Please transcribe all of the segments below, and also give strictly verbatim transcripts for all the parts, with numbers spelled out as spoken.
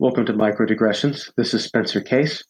Welcome to Microdigressions. This is Spencer Case.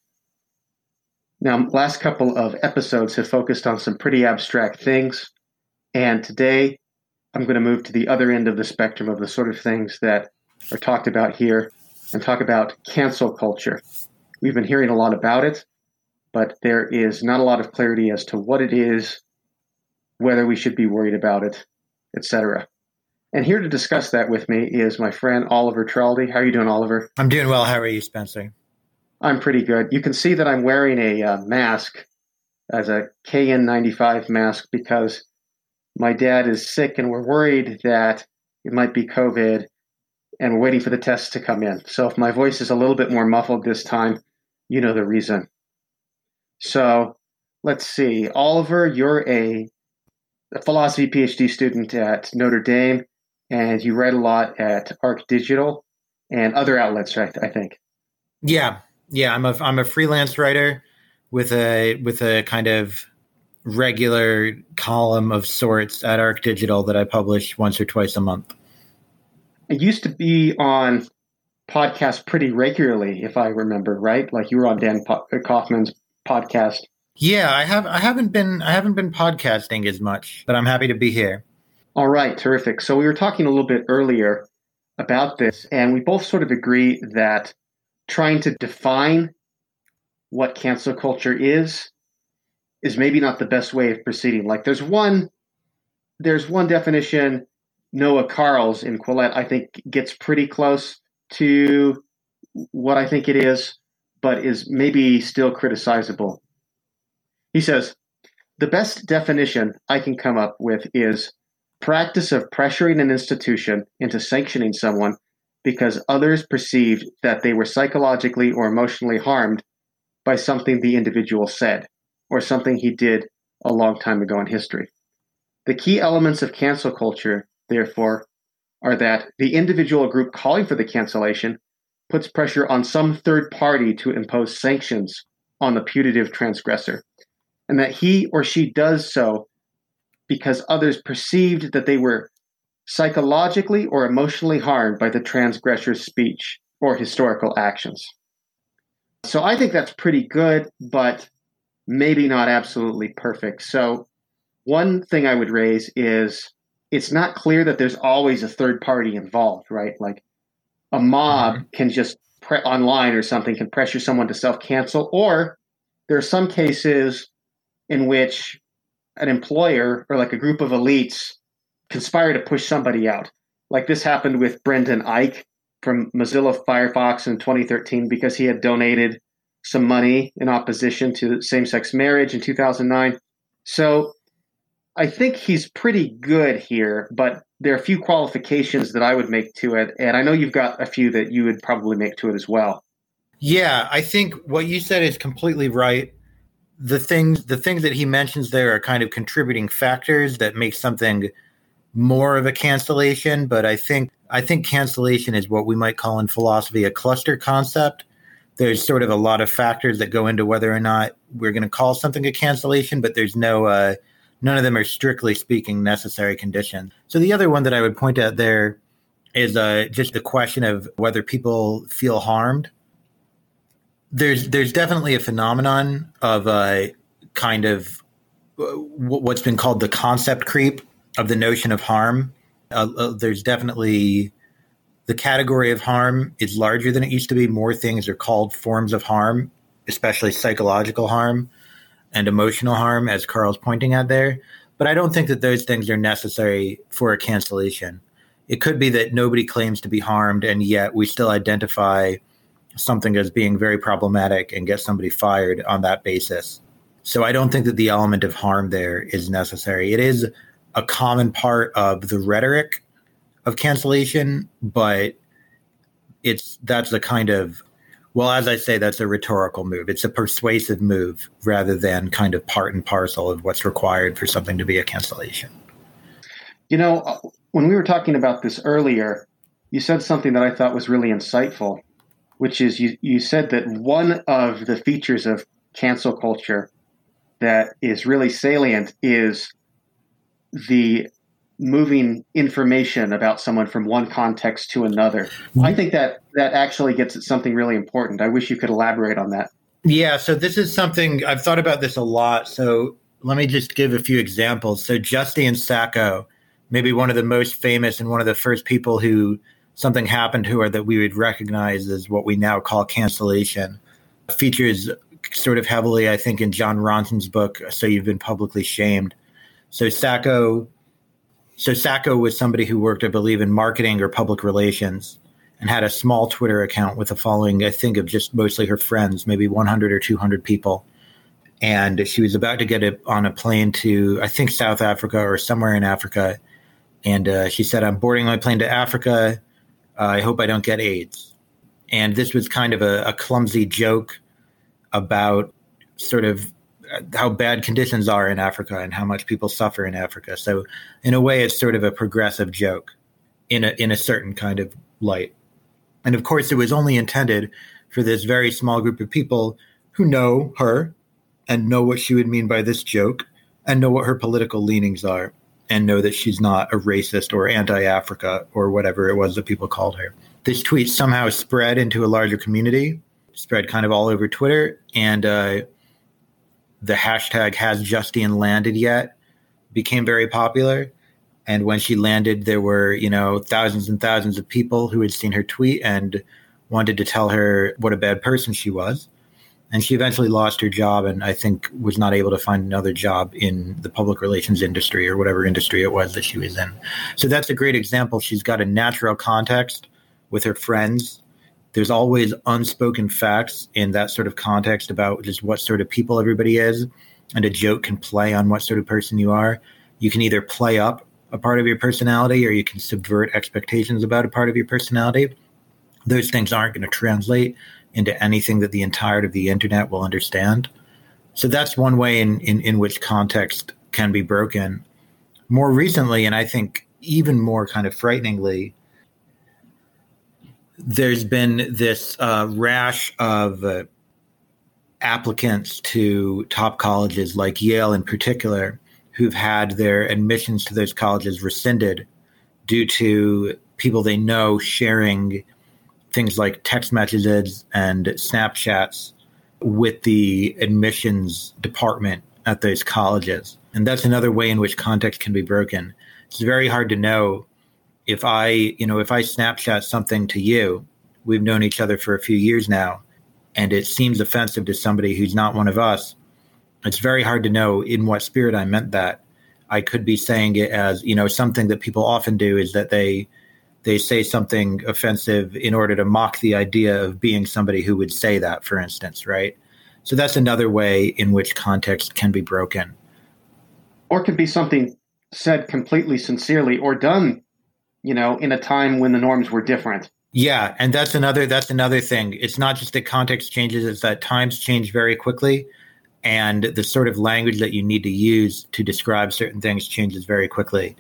Now, last couple of episodes have focused on some pretty abstract things, and today I'm going to move to the other end of the spectrum of the sort of things that are talked about here and talk about cancel culture. We've been hearing a lot about it, but there is not a lot of clarity as to what it is, whether we should be worried about it, et cetera. And here to discuss that with me is my friend Oliver Traldi. How are you doing, Oliver? I'm doing well. How are you, Spencer? I'm pretty good. You can see that I'm wearing a uh, mask as a K N ninety-five mask because my dad is sick and we're worried that it might be COVID and we're waiting for the tests to come in. So if my voice is a little bit more muffled this time, you know the reason. So let's see. Oliver, you're a, a philosophy PhD student at Notre Dame, and you write a lot at Arc Digital and other outlets, right? I think. Yeah, yeah. I'm a I'm a freelance writer with a with a kind of regular column of sorts at Arc Digital that I publish once or twice a month. I used to be on podcasts pretty regularly, if I remember right. Like you were on Dan po- Kaufman's podcast. Yeah, I have I haven't been I haven't been podcasting as much, but I'm happy to be here. All right, terrific. So we were talking a little bit earlier about this, and we both sort of agree that trying to define what cancel culture is is maybe not the best way of proceeding. Like there's one there's one definition, Noah Carls in Quillette, I think gets pretty close to what I think it is, but is maybe still criticizable. He says, the best definition I can come up with is practice of pressuring an institution into sanctioning someone because others perceived that they were psychologically or emotionally harmed by something the individual said or something he did a long time ago in history. The key elements of cancel culture, therefore, are that the individual or group calling for the cancellation puts pressure on some third party to impose sanctions on the putative transgressor, and that he or she does so because others perceived that they were psychologically or emotionally harmed by the transgressor's speech or historical actions. So I think that's pretty good, but maybe not absolutely perfect. So one thing I would raise is it's not clear that there's always a third party involved, right? Like a mob mm-hmm. can just pre- online or something can pressure someone to self-cancel, or there are some cases in which an employer or like a group of elites conspire to push somebody out. Like this happened with Brendan Eich from Mozilla Firefox in twenty thirteen because he had donated some money in opposition to same-sex marriage in two thousand nine. So I think he's pretty good here, but there are a few qualifications that I would make to it. And I know you've got a few that you would probably make to it as well. Yeah, I think what you said is completely right. The things the things that he mentions there are kind of contributing factors that make something more of a cancellation, but I think I think cancellation is what we might call in philosophy a cluster concept. There's sort of a lot of factors that go into whether or not we're going to call something a cancellation, but there's no uh, none of them are strictly speaking necessary conditions. So the other one that I would point out there is uh, just the question of whether people feel harmed. There's there's definitely a phenomenon of uh, kind of what's been called the concept creep of the notion of harm. Uh, uh, there's definitely the category of harm is larger than it used to be. More things are called forms of harm, especially psychological harm and emotional harm, as Carl's pointing out there. But I don't think that those things are necessary for a cancellation. It could be that nobody claims to be harmed, and yet we still identify something as being very problematic and get somebody fired on that basis. So I don't think that the element of harm there is necessary. It is a common part of the rhetoric of cancellation, but it's that's the kind of, well, as I say, that's a rhetorical move. It's a persuasive move rather than kind of part and parcel of what's required for something to be a cancellation. You know, when we were talking about this earlier, you said something that I thought was really insightful, which is you, you said that one of the features of cancel culture that is really salient is the moving information about someone from one context to another. Mm-hmm. I think that that actually gets at something really important. I wish you could elaborate on that. Yeah, so this is something I've thought about this a lot. So let me just give a few examples. So Justine Sacco, maybe one of the most famous and one of the first people who something happened to her that we would recognize as what we now call cancellation, features sort of heavily, I think, in John Ronson's book, So You've Been Publicly Shamed. So Sacco, so Sacco was somebody who worked, I believe, in marketing or public relations and had a small Twitter account with a following, I think, of just mostly her friends, maybe one hundred or two hundred people. And she was about to get it on a plane to, I think, South Africa or somewhere in Africa. And uh, she said, I'm boarding my plane to Africa. Uh, I hope I don't get AIDS. And this was kind of a, a clumsy joke about sort of how bad conditions are in Africa and how much people suffer in Africa. So in a way, it's sort of a progressive joke in a in a certain kind of light. And of course, it was only intended for this very small group of people who know her and know what she would mean by this joke and know what her political leanings are and know that she's not a racist or anti-Africa or whatever it was that people called her. This tweet somehow spread into a larger community, spread kind of all over Twitter, and uh, the hashtag has Justine landed yet became very popular. And when she landed, there were, you know, thousands and thousands of people who had seen her tweet and wanted to tell her what a bad person she was. And she eventually lost her job and I think was not able to find another job in the public relations industry or whatever industry it was that she was in. So that's a great example. She's got a natural context with her friends. There's always unspoken facts in that sort of context about just what sort of people everybody is. And a joke can play on what sort of person you are. You can either play up a part of your personality or you can subvert expectations about a part of your personality. Those things aren't going to translate into anything that the entirety of the internet will understand. So that's one way in, in, in which context can be broken. More recently, and I think even more kind of frighteningly, there's been this uh, rash of uh, applicants to top colleges like Yale in particular who've had their admissions to those colleges rescinded due to people they know sharing things like text messages and Snapchats with the admissions department at those colleges. And that's another way in which context can be broken. It's very hard to know if I, you know, if I Snapchat something to you, we've known each other for a few years now, and it seems offensive to somebody who's not one of us. It's very hard to know in what spirit I meant that. I could be saying it as, you know, something that people often do is that they they say something offensive in order to mock the idea of being somebody who would say that, for instance, right? So that's another way in which context can be broken. Or it could be something said completely sincerely or done, you know, in a time when the norms were different. Yeah, and that's another that's another thing. It's not just that context changes, it's that times change very quickly. And the sort of language that you need to use to describe certain things changes very quickly.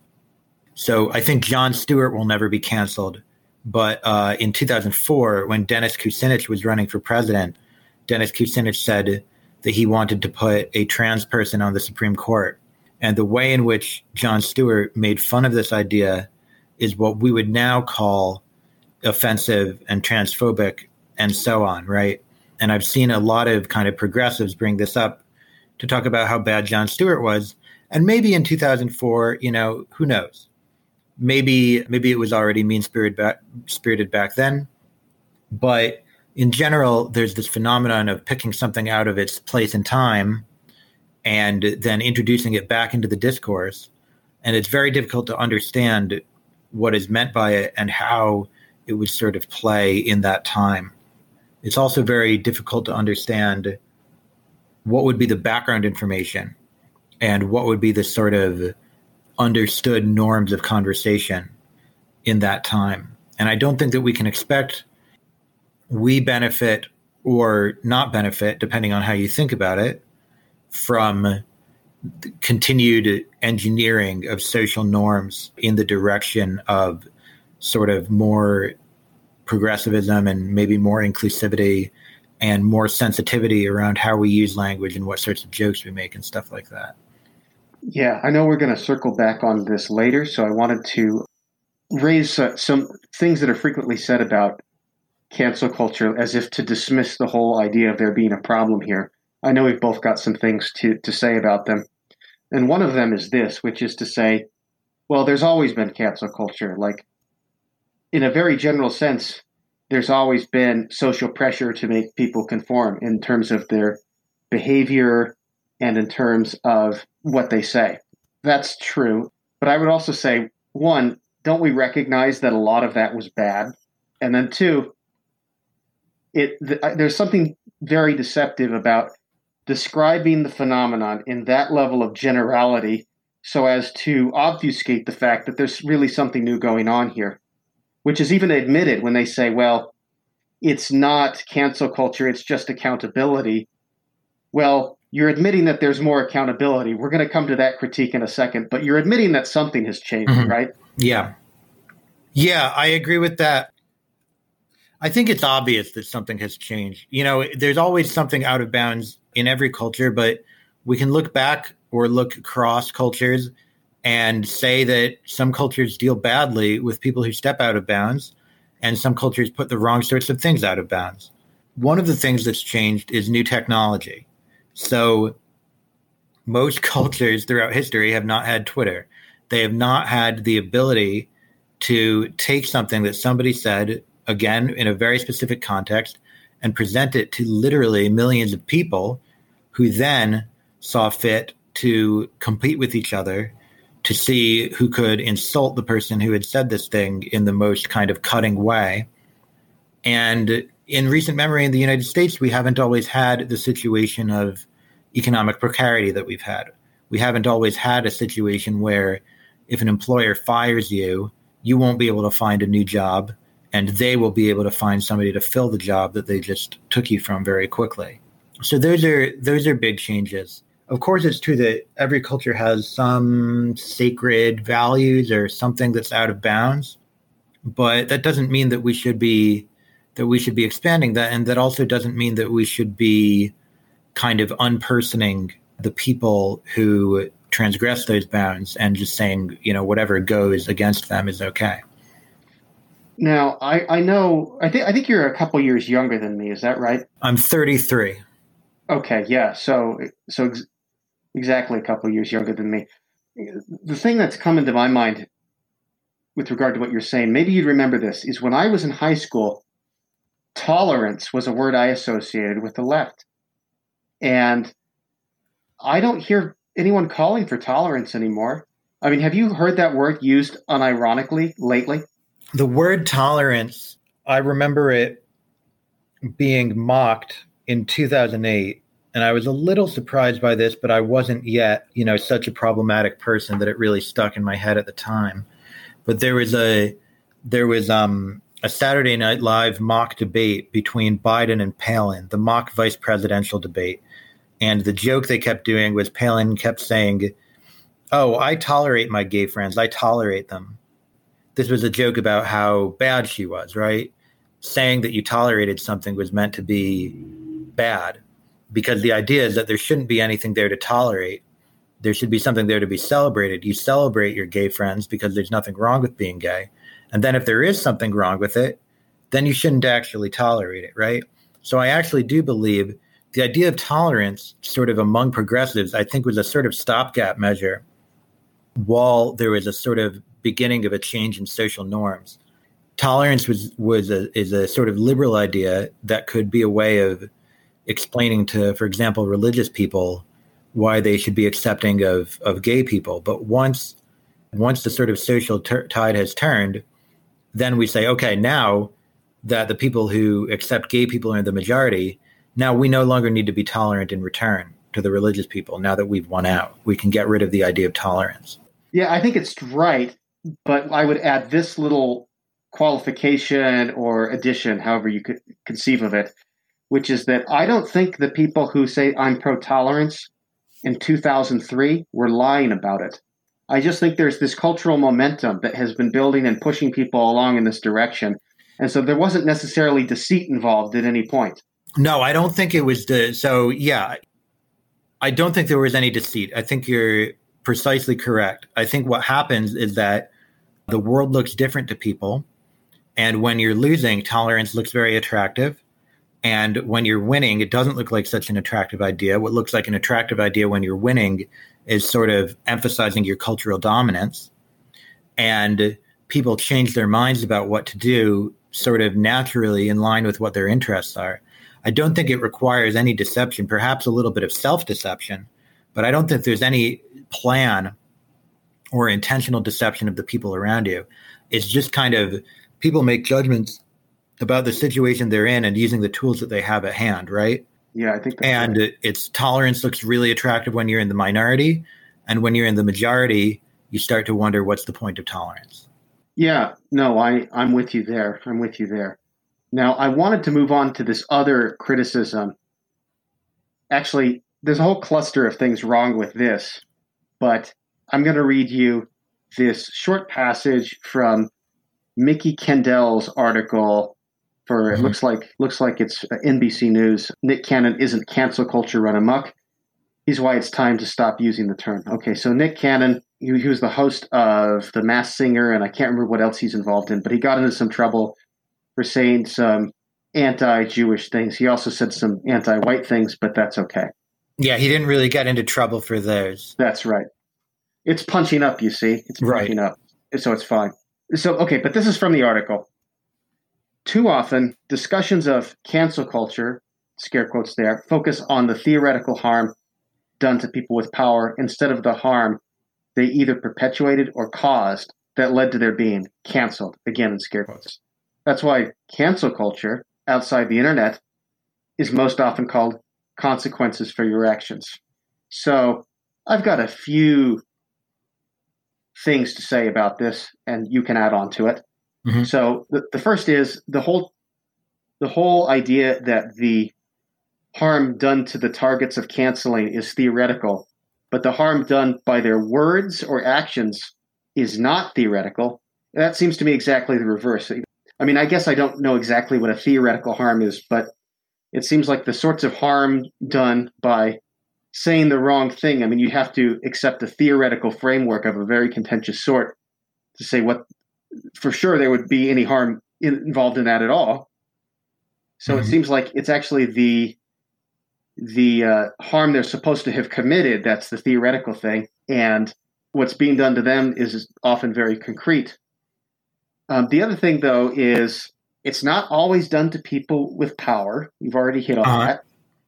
So I think Jon Stewart will never be canceled. But uh, in two thousand four, when Dennis Kucinich was running for president, Dennis Kucinich said that he wanted to put a trans person on the Supreme Court. And the way in which Jon Stewart made fun of this idea is what we would now call offensive and transphobic and so on, right? And I've seen a lot of kind of progressives bring this up to talk about how bad Jon Stewart was. And maybe in two thousand four, you know, who knows? Maybe maybe it was already mean-spirited back, spirited back then. But in general, there's this phenomenon of picking something out of its place and time and then introducing it back into the discourse. And it's very difficult to understand what is meant by it and how it would sort of play in that time. It's also very difficult to understand what would be the background information and what would be the sort of understood norms of conversation in that time. And I don't think that we can expect we benefit or not benefit, depending on how you think about it, from continued engineering of social norms in the direction of sort of more progressivism and maybe more inclusivity and more sensitivity around how we use language and what sorts of jokes we make and stuff like that. Yeah, I know we're going to circle back on this later, so I wanted to raise uh, some things that are frequently said about cancel culture as if to dismiss the whole idea of there being a problem here. I know we've both got some things to, to say about them. And one of them is this, which is to say, well, there's always been cancel culture. Like, in a very general sense, there's always been social pressure to make people conform in terms of their behavior and in terms of what they say. That's true. But I would also say, one, don't we recognize that a lot of that was bad? And then two, it th- there's something very deceptive about describing the phenomenon in that level of generality so as to obfuscate the fact that there's really something new going on here, which is even admitted when they say, well, it's not cancel culture, it's just accountability. Well, you're admitting that there's more accountability. We're going to come to that critique in a second, but you're admitting that something has changed, mm-hmm. right? Yeah. Yeah, I agree with that. I think it's obvious that something has changed. You know, there's always something out of bounds in every culture, but we can look back or look across cultures and say that some cultures deal badly with people who step out of bounds, and some cultures put the wrong sorts of things out of bounds. One of the things that's changed is new technology. So most cultures throughout history have not had Twitter. They have not had the ability to take something that somebody said, again, in a very specific context, and present it to literally millions of people who then saw fit to compete with each other to see who could insult the person who had said this thing in the most kind of cutting way. And in recent memory in the United States, we haven't always had the situation of economic precarity that we've had. We haven't always had a situation where if an employer fires you, you won't be able to find a new job, and they will be able to find somebody to fill the job that they just took you from very quickly. So those are those are big changes. Of course, it's true that every culture has some sacred values or something that's out of bounds, but that doesn't mean that we should be that we should be expanding that, and that also doesn't mean that we should be kind of unpersoning the people who transgress those bounds and just saying, you know, whatever goes against them is okay. Now, I, I know, I think I think you're a couple years younger than me. Is that right? I'm thirty-three. Okay, yeah. So, so ex- exactly a couple years younger than me. The thing that's come into my mind with regard to what you're saying, maybe you'd remember this, is when I was in high school, tolerance was a word I associated with the left. And I don't hear anyone calling for tolerance anymore. I mean, have you heard that word used unironically lately? The word tolerance, I remember it being mocked in two thousand eight, and I was a little surprised by this, but I wasn't yet, you know, such a problematic person that it really stuck in my head at the time. But there was a there was um, a Saturday Night Live mock debate between Biden and Palin, the mock vice presidential debate. And the joke they kept doing was Palin kept saying, "Oh, I tolerate my gay friends. I tolerate them." This was a joke about how bad she was, right? Saying that you tolerated something was meant to be bad, because the idea is that there shouldn't be anything there to tolerate. There should be something there to be celebrated. You celebrate your gay friends because there's nothing wrong with being gay. And then if there is something wrong with it, then you shouldn't actually tolerate it, right? So I actually do believe the idea of tolerance sort of among progressives, I think, was a sort of stopgap measure while there was a sort of beginning of a change in social norms. Tolerance was was a, is a sort of liberal idea that could be a way of explaining to, for example, religious people why they should be accepting of, of gay people. But once once the sort of social ter- tide has turned, then we say, okay, now that the people who accept gay people are the majority, now we no longer need to be tolerant in return to the religious people. Now that we've won out, we can get rid of the idea of tolerance. Yeah, I think it's right. But I would add this little qualification or addition, however you could conceive of it, which is that I don't think the people who say I'm pro-tolerance in two thousand three were lying about it. I just think there's this cultural momentum that has been building and pushing people along in this direction. And so there wasn't necessarily deceit involved at any point. No, I don't think it was the, so yeah, I don't think there was any deceit. I think you're, precisely correct. I think what happens is that the world looks different to people. And when you're losing, tolerance looks very attractive. And when you're winning, it doesn't look like such an attractive idea. What looks like an attractive idea when you're winning is sort of emphasizing your cultural dominance. And people change their minds about what to do sort of naturally in line with what their interests are. I don't think it requires any deception, perhaps a little bit of self-deception, but I don't think there's any plan or intentional deception of the people around you. It's just kind of people make judgments about the situation they're in and using the tools that they have at hand, right? Yeah, I think that's And right. It's tolerance looks really attractive when you're in the minority. And when you're in the majority, you start to wonder, what's the point of tolerance? Yeah, no, I, I'm with you there. I'm with you there. Now, I wanted to move on to this other criticism. Actually, there's a whole cluster of things wrong with this, but I'm going to read you this short passage from Mickey Kendall's article for, Mm-hmm. it looks like looks like it's N B C News. Nick Cannon isn't cancel culture run amok. Here's why it's time to stop using the term. Okay, so Nick Cannon, he, he was the host of The Masked Singer, and I can't remember what else he's involved in, but he got into some trouble for saying some anti-Jewish things. He also said some anti-white things, but that's okay. Yeah, he didn't really get into trouble for those. That's right. It's punching up, you see. It's punching Right. up, so it's fine. So, okay, but this is from the article. Too often, discussions of cancel culture, scare quotes there, focus on the theoretical harm done to people with power instead of the harm they either perpetuated or caused that led to their being canceled, again in scare quotes. That's why cancel culture outside the internet is most often called consequences for your actions. So I've got a few things to say about this, and you can add on to it. Mhm. So the, the first is the whole the whole idea that the harm done to the targets of canceling is theoretical, but the harm done by their words or actions is not theoretical. That seems to me exactly the reverse. I mean, I guess I don't know exactly what a theoretical harm is, but it seems like the sorts of harm done by saying the wrong thing, I mean, you have to accept a theoretical framework of a very contentious sort to say what, for sure, there would be any harm in, involved in that at all. So Mhm. it seems like it's actually the the uh, harm they're supposed to have committed that's the theoretical thing, and what's being done to them is often very concrete. Um, the other thing, though, is it's not always done to people with power. You've already hit on Uh-huh. that.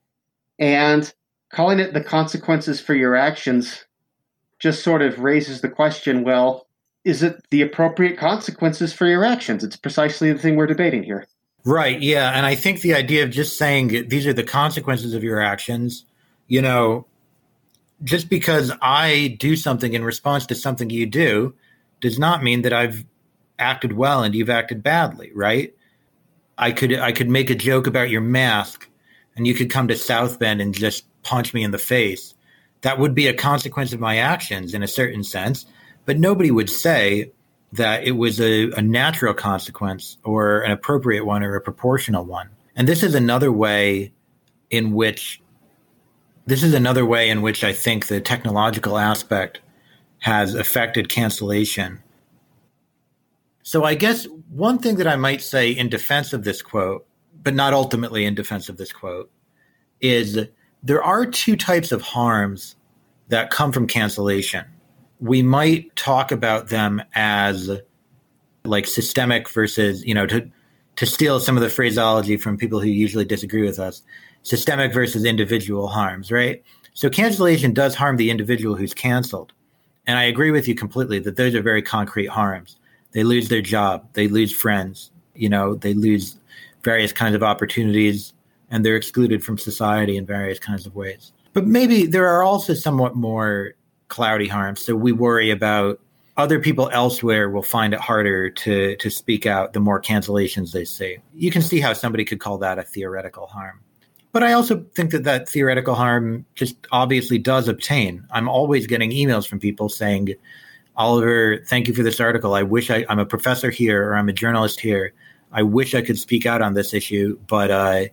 And calling it the consequences for your actions just sort of raises the question, well, is it the appropriate consequences for your actions? It's precisely the thing we're debating here. Right. Yeah. And I think the idea of just saying these are the consequences of your actions, you know, just because I do something in response to something you do does not mean that I've acted well and you've acted badly. Right. I could I could make a joke about your mask and you could come to South Bend and just punch me in the face. That would be a consequence of my actions in a certain sense. But nobody would say that it was a, a natural consequence or an appropriate one or a proportional one. And this is another way in which this is another way in which I think the technological aspect has affected cancellation. So I guess one thing that I might say in defense of this quote, but not ultimately in defense of this quote, is there are two types of harms that come from cancellation. We might talk about them as like systemic versus, you know, to to steal some of the phraseology from people who usually disagree with us, systemic versus individual harms, right? So cancellation does harm the individual who's canceled. And I agree with you completely that those are very concrete harms. They lose their job, they lose friends, you know, they lose various kinds of opportunities, and they're excluded from society in various kinds of ways. But maybe there are also somewhat more cloudy harms. So we worry about other people elsewhere will find it harder to to speak out the more cancellations they see. You can see how somebody could call that a theoretical harm. But I also think that that theoretical harm just obviously does obtain. I'm always getting emails from people saying, Oliver, thank you for this article. I wish I, I'm a professor here or I'm a journalist here. I wish I could speak out on this issue, but uh,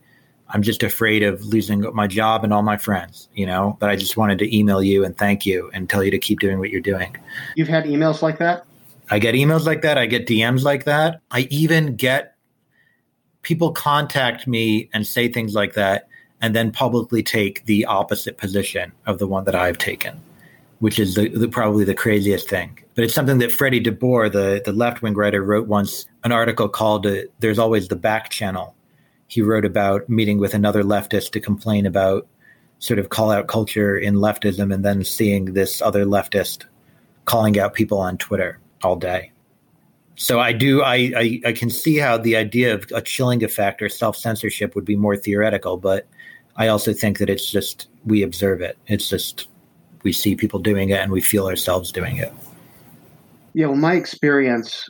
I'm just afraid of losing my job and all my friends, you know, but I just wanted to email you and thank you and tell you to keep doing what you're doing. You've had emails like that? I get emails like that. I get D Ms like that. I even get people contact me and say things like that and then publicly take the opposite position of the one that I've taken, which is the, the, probably the craziest thing. But it's something that Freddie DeBoer, the, the left-wing writer, wrote once, an article called uh, There's Always the Back Channel. He wrote about meeting with another leftist to complain about sort of call-out culture in leftism and then seeing this other leftist calling out people on Twitter all day. So I do, I, I, I can see how the idea of a chilling effect or self-censorship would be more theoretical, but I also think that it's just, we observe it. It's just, we see people doing it and we feel ourselves doing it. Yeah, well, my experience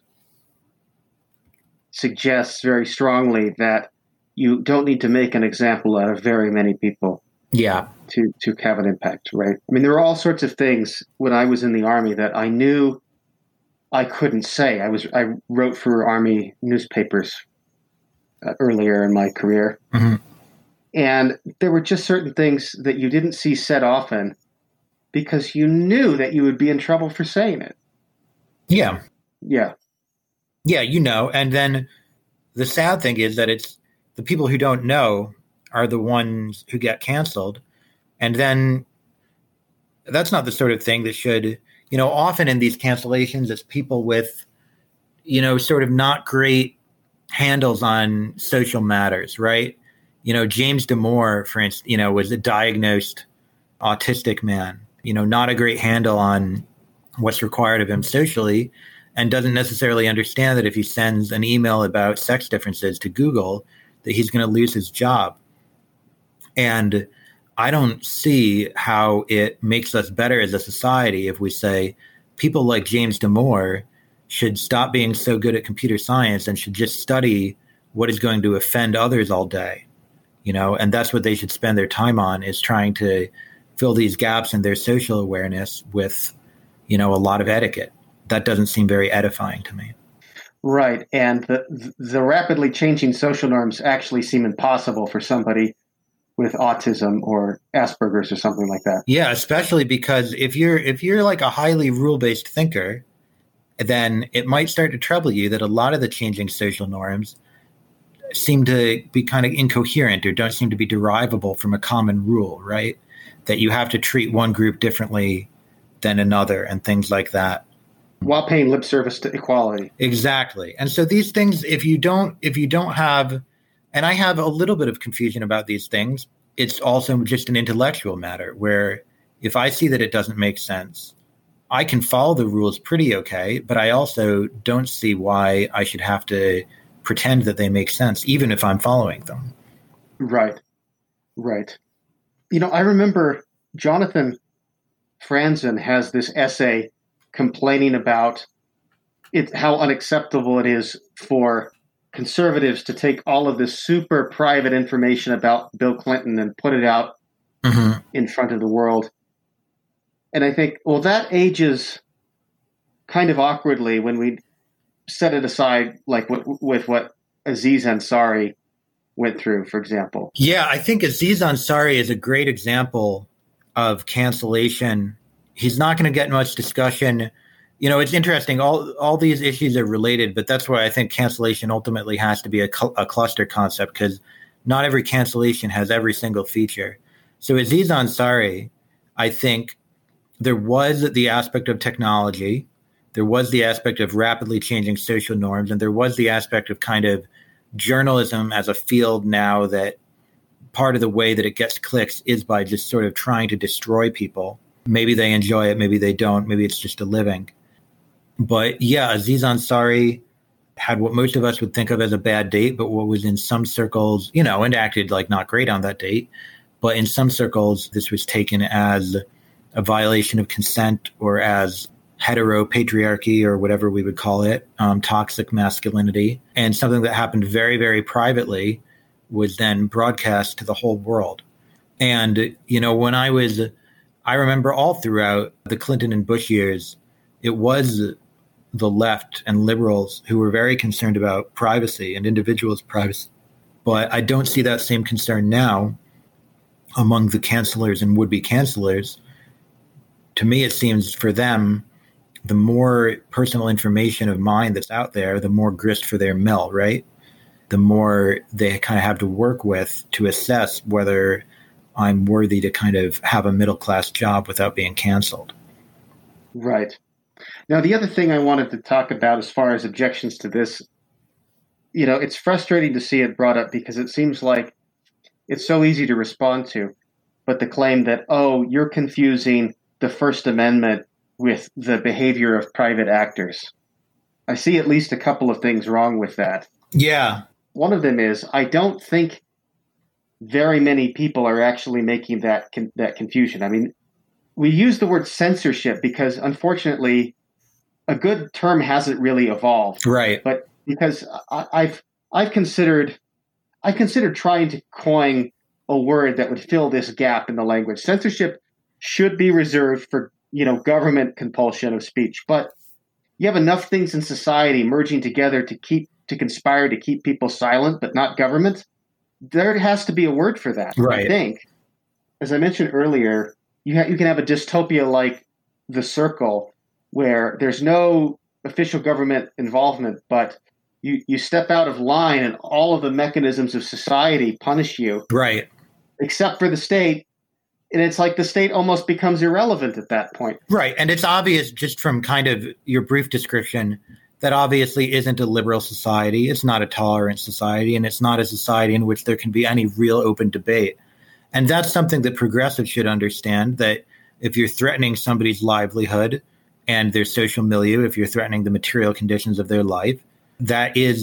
suggests very strongly that you don't need to make an example out of very many people. Yeah. To, to have an impact, right? I mean, there were all sorts of things when I was in the Army that I knew I couldn't say. I was I wrote for Army newspapers uh, earlier in my career. Mm-hmm. And there were just certain things that you didn't see said often because you knew that you would be in trouble for saying it. Yeah. Yeah. Yeah, you know. And then the sad thing is that it's the people who don't know are the ones who get canceled. And then that's not the sort of thing that should, you know, often in these cancellations, it's people with, you know, sort of not great handles on social matters, right? You know, James Damore, for instance, you know, was a diagnosed autistic man, you know, not a great handle on what's required of him socially, and doesn't necessarily understand that if he sends an email about sex differences to Google, that he's going to lose his job. And I don't see how it makes us better as a society if we say people like James Damore should stop being so good at computer science and should just study what is going to offend others all day. You know, and that's what they should spend their time on, is trying to fill these gaps in their social awareness with, you know, a lot of etiquette. That doesn't seem very edifying to me. Right. And the, the rapidly changing social norms actually seem impossible for somebody with autism or Asperger's or something like that. Yeah, especially because if you're if you're like a highly rule-based thinker, then it might start to trouble you that a lot of the changing social norms seem to be kind of incoherent or don't seem to be derivable from a common rule, right? That you have to treat one group differently than another and things like that. While paying lip service to equality. Exactly. And so these things, if you don't, if you don't have, and I have a little bit of confusion about these things, it's also just an intellectual matter where if I see that it doesn't make sense, I can follow the rules pretty okay, but I also don't see why I should have to pretend that they make sense, even if I'm following them. Right. Right. You know, I remember Jonathan Franzen has this essay complaining about it, how unacceptable it is for conservatives to take all of this super private information about Bill Clinton and put it out mm-hmm. in front of the world. And I think, well, that ages kind of awkwardly when we set it aside, like with, with what Aziz Ansari went through, for example. Yeah, I think Aziz Ansari is a great example of cancellation. He's not going to get much discussion. You know, it's interesting. All all these issues are related, but that's why I think cancellation ultimately has to be a, cl- a cluster concept, because not every cancellation has every single feature. So Aziz Ansari, I think there was the aspect of technology, there was the aspect of rapidly changing social norms, and there was the aspect of kind of journalism as a field now that part of the way that it gets clicks is by just sort of trying to destroy people. Maybe they enjoy it, maybe they don't, maybe it's just a living. But yeah, Aziz Ansari had what most of us would think of as a bad date, but what was in some circles, you know, and acted like not great on that date. But in some circles, this was taken as a violation of consent or as heteropatriarchy or whatever we would call it, um, toxic masculinity. And something that happened very, very privately was then broadcast to the whole world. And, you know, when I was, I remember all throughout the Clinton and Bush years, it was the left and liberals who were very concerned about privacy and individuals' privacy. But I don't see that same concern now among the cancelers and would-be cancelers. To me, it seems for them, the more personal information of mine that's out there, the more grist for their mill, right? The more they kind of have to work with to assess whether I'm worthy to kind of have a middle-class job without being canceled. Right. Now, the other thing I wanted to talk about as far as objections to this, you know, it's frustrating to see it brought up because it seems like it's so easy to respond to, but the claim that, oh, you're confusing the First Amendment with the behavior of private actors. I see at least a couple of things wrong with that. Yeah. One of them is I don't think very many people are actually making that con- that confusion. I mean, we use the word censorship because, unfortunately, a good term hasn't really evolved. Right. But because I, I've I've considered I considered trying to coin a word that would fill this gap in the language. Censorship should be reserved for, you know, government compulsion of speech, but you have enough things in society merging together to keep to conspire to keep people silent, but not government. There has to be a word for that. Right. I think, as I mentioned earlier, you ha- you can have a dystopia like The Circle, where there's no official government involvement, but you, you step out of line and all of the mechanisms of society punish you. Right. Except for the state. And it's like the state almost becomes irrelevant at that point. Right. And it's obvious just from kind of your brief description that obviously isn't a liberal society. It's not a tolerant society, and it's not a society in which there can be any real open debate. And that's something that progressives should understand, that if you're threatening somebody's livelihood and their social milieu, if you're threatening the material conditions of their life, that is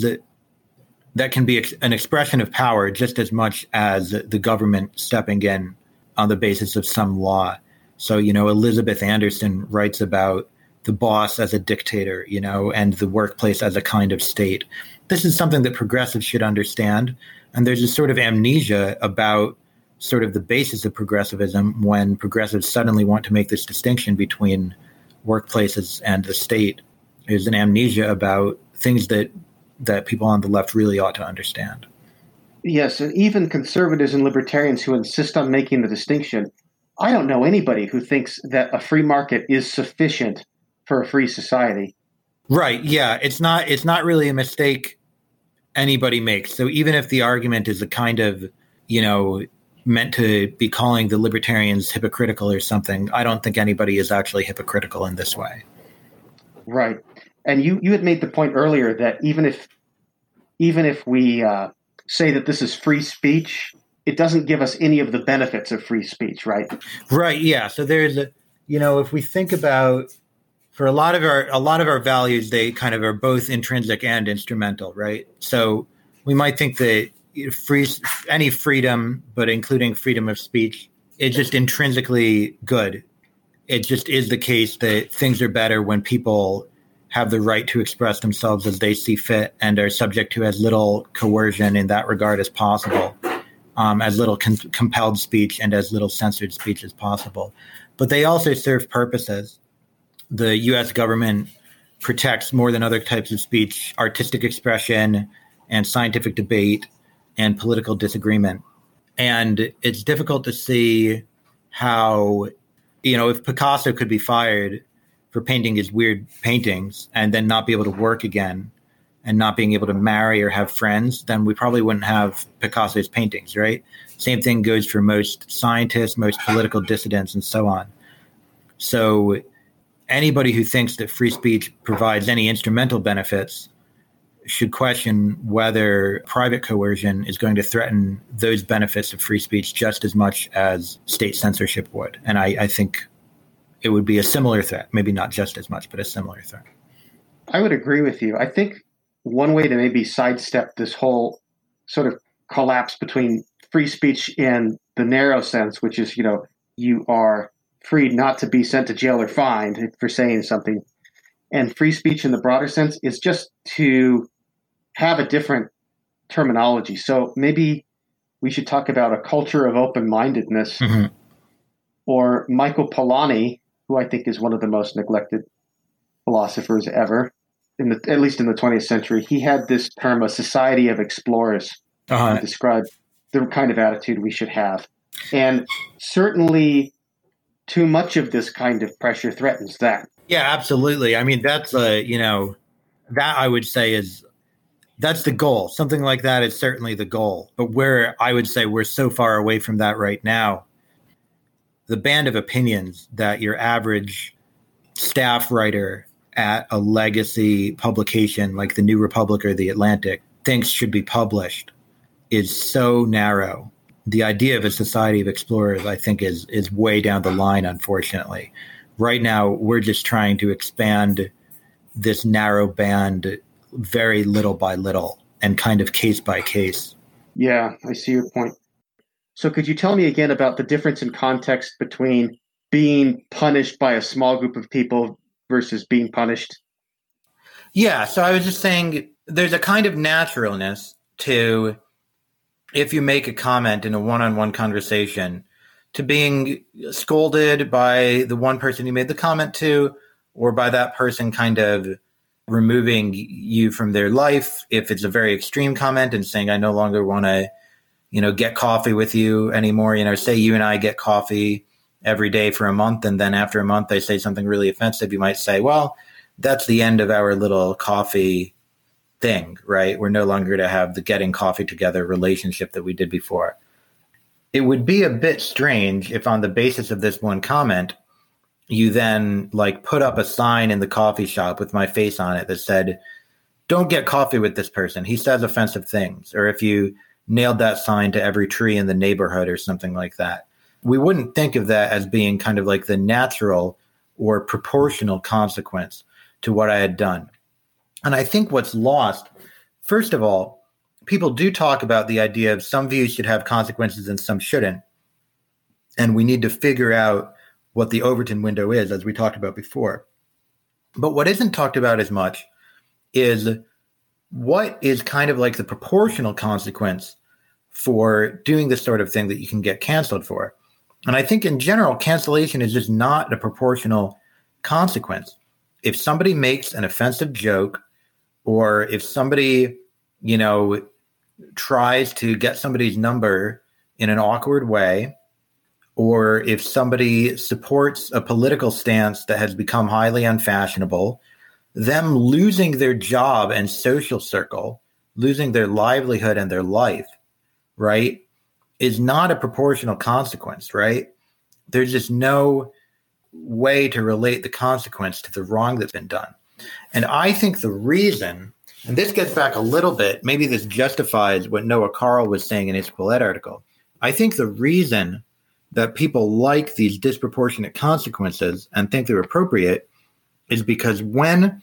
that can be an expression of power just as much as the government stepping in on the basis of some law. So, you know, Elizabeth Anderson writes about the boss as a dictator, you know, and the workplace as a kind of state. This is something that progressives should understand. And there's a sort of amnesia about sort of the basis of progressivism when progressives suddenly want to make this distinction between workplaces and the state. There's an amnesia about things that that people on the left really ought to understand. Yes, and even conservatives and libertarians who insist on making the distinction, I don't know anybody who thinks that a free market is sufficient for a free society. Right, yeah. It's not it's not really a mistake anybody makes. So even if the argument is a kind of, you know, meant to be calling the libertarians hypocritical or something, I don't think anybody is actually hypocritical in this way. Right. And you, you had made the point earlier that even if even if we uh, say that this is free speech, it doesn't give us any of the benefits of free speech, right? Right. Yeah. So there's a, you know, if we think about, for a lot of our a lot of our values, they kind of are both intrinsic and instrumental, right? So we might think that free any freedom, but including freedom of speech, is just intrinsically good. It just is the case that things are better when people have the right to express themselves as they see fit and are subject to as little coercion in that regard as possible, um, as little con- compelled speech and as little censored speech as possible. But they also serve purposes. The U S government protects, more than other types of speech, artistic expression and scientific debate and political disagreement. And it's difficult to see how, you know, if Picasso could be fired for painting his weird paintings and then not be able to work again and not being able to marry or have friends, then we probably wouldn't have Picasso's paintings, right? Same thing goes for most scientists, most political dissidents, and so on. So anybody who thinks that free speech provides any instrumental benefits should question whether private coercion is going to threaten those benefits of free speech just as much as state censorship would. And I, I think it would be a similar threat, maybe not just as much, but a similar threat. I would agree with you. I think one way to maybe sidestep this whole sort of collapse between free speech in the narrow sense, which is, you know, you are free not to be sent to jail or fined for saying something, and free speech in the broader sense is just to have a different terminology. So maybe we should talk about a culture of open-mindedness, mm-hmm. or Michael Polanyi, who I think is one of the most neglected philosophers ever, in the, at least in the twentieth century. He had this term, a society of explorers. Uh-huh. to describe the kind of attitude we should have. And certainly too much of this kind of pressure threatens that. Yeah, absolutely. I mean, that's a, you know, that I would say is, that's the goal. Something like that is certainly the goal. But where I would say we're so far away from that right now, the band of opinions that your average staff writer at a legacy publication like the New Republic or the Atlantic thinks should be published is so narrow. The idea of a society of explorers, I think, is is way down the line, unfortunately. Right now, we're just trying to expand this narrow band very little by little and kind of case by case. Yeah, I see your point. So could you tell me again about the difference in context between being punished by a small group of people versus being punished? Yeah, so I was just saying there's a kind of naturalness to, if you make a comment in a one-on-one conversation, to being scolded by the one person you made the comment to, or by that person kind of removing you from their life if it's a very extreme comment and saying, I no longer want to, you know, get coffee with you anymore. You know, say you and I get coffee every day for a month, and then after a month they say something really offensive. You might say, well, that's the end of our little coffee thing, right? We're no longer to have the getting coffee together relationship that we did before. It would be a bit strange if on the basis of this one comment, you then like put up a sign in the coffee shop with my face on it that said, don't get coffee with this person. He says offensive things. Or if you nailed that sign to every tree in the neighborhood or something like that. We wouldn't think of that as being kind of like the natural or proportional consequence to what I had done. And I think what's lost, first of all, people do talk about the idea of some views should have consequences and some shouldn't. And we need to figure out what the Overton window is, as we talked about before. But what isn't talked about as much is what is kind of like the proportional consequence for doing this sort of thing that you can get canceled for. And I think in general, cancellation is just not a proportional consequence. If somebody makes an offensive joke, or if somebody, you know, tries to get somebody's number in an awkward way, or if somebody supports a political stance that has become highly unfashionable, them losing their job and social circle, losing their livelihood and their life, right, is not a proportional consequence, right? There's just no way to relate the consequence to the wrong that's been done. And I think the reason, and this gets back a little bit, maybe this justifies what Noah Carl was saying in his Quillette article. I think the reason that people like these disproportionate consequences and think they're appropriate is because when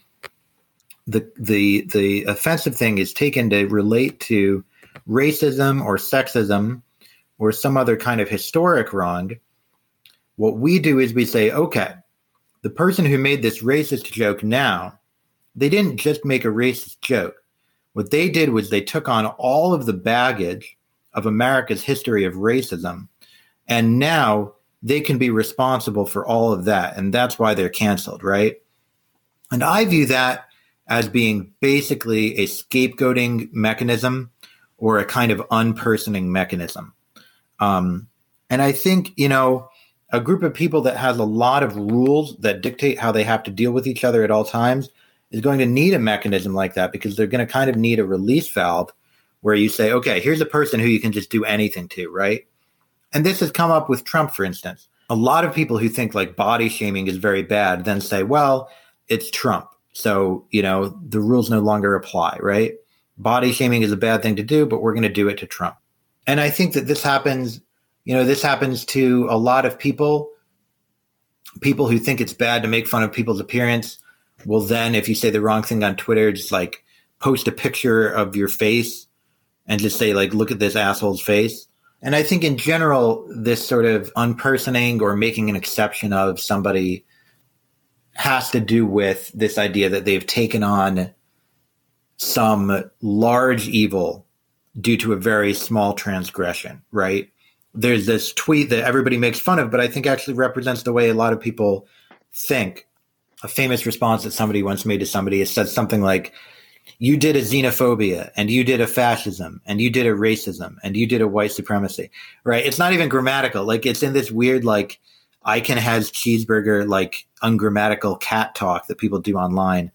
the the the offensive thing is taken to relate to racism or sexism or some other kind of historic wrong, what we do is we say, okay, the person who made this racist joke now, they didn't just make a racist joke. What they did was they took on all of the baggage of America's history of racism, and now they can be responsible for all of that, and that's why they're canceled, right? And I view that as being basically a scapegoating mechanism or a kind of unpersoning mechanism. Um, and I think, you know, a group of people that has a lot of rules that dictate how they have to deal with each other at all times is going to need a mechanism like that, because they're going to kind of need a release valve where you say, okay, here's a person who you can just do anything to, right? And this has come up with Trump, for instance. A lot of people who think like body shaming is very bad then say, well, it's Trump, so, you know, the rules no longer apply, right? Body shaming is a bad thing to do, but we're going to do it to Trump. And I think that this happens, you know, this happens to a lot of people. People who think it's bad to make fun of people's appearance will then, if you say the wrong thing on Twitter, just like post a picture of your face and just say like, look at this asshole's face. And I think in general, this sort of unpersoning or making an exception of somebody has to do with this idea that they've taken on some large evil due to a very small transgression, right? There's this tweet that everybody makes fun of, but I think actually represents the way a lot of people think. A famous response that somebody once made to somebody is said something like, you did a xenophobia and you did a fascism and you did a racism and you did a white supremacy, right? It's not even grammatical. Like it's in this weird, like Icahn has cheeseburger, like ungrammatical cat talk that people do online.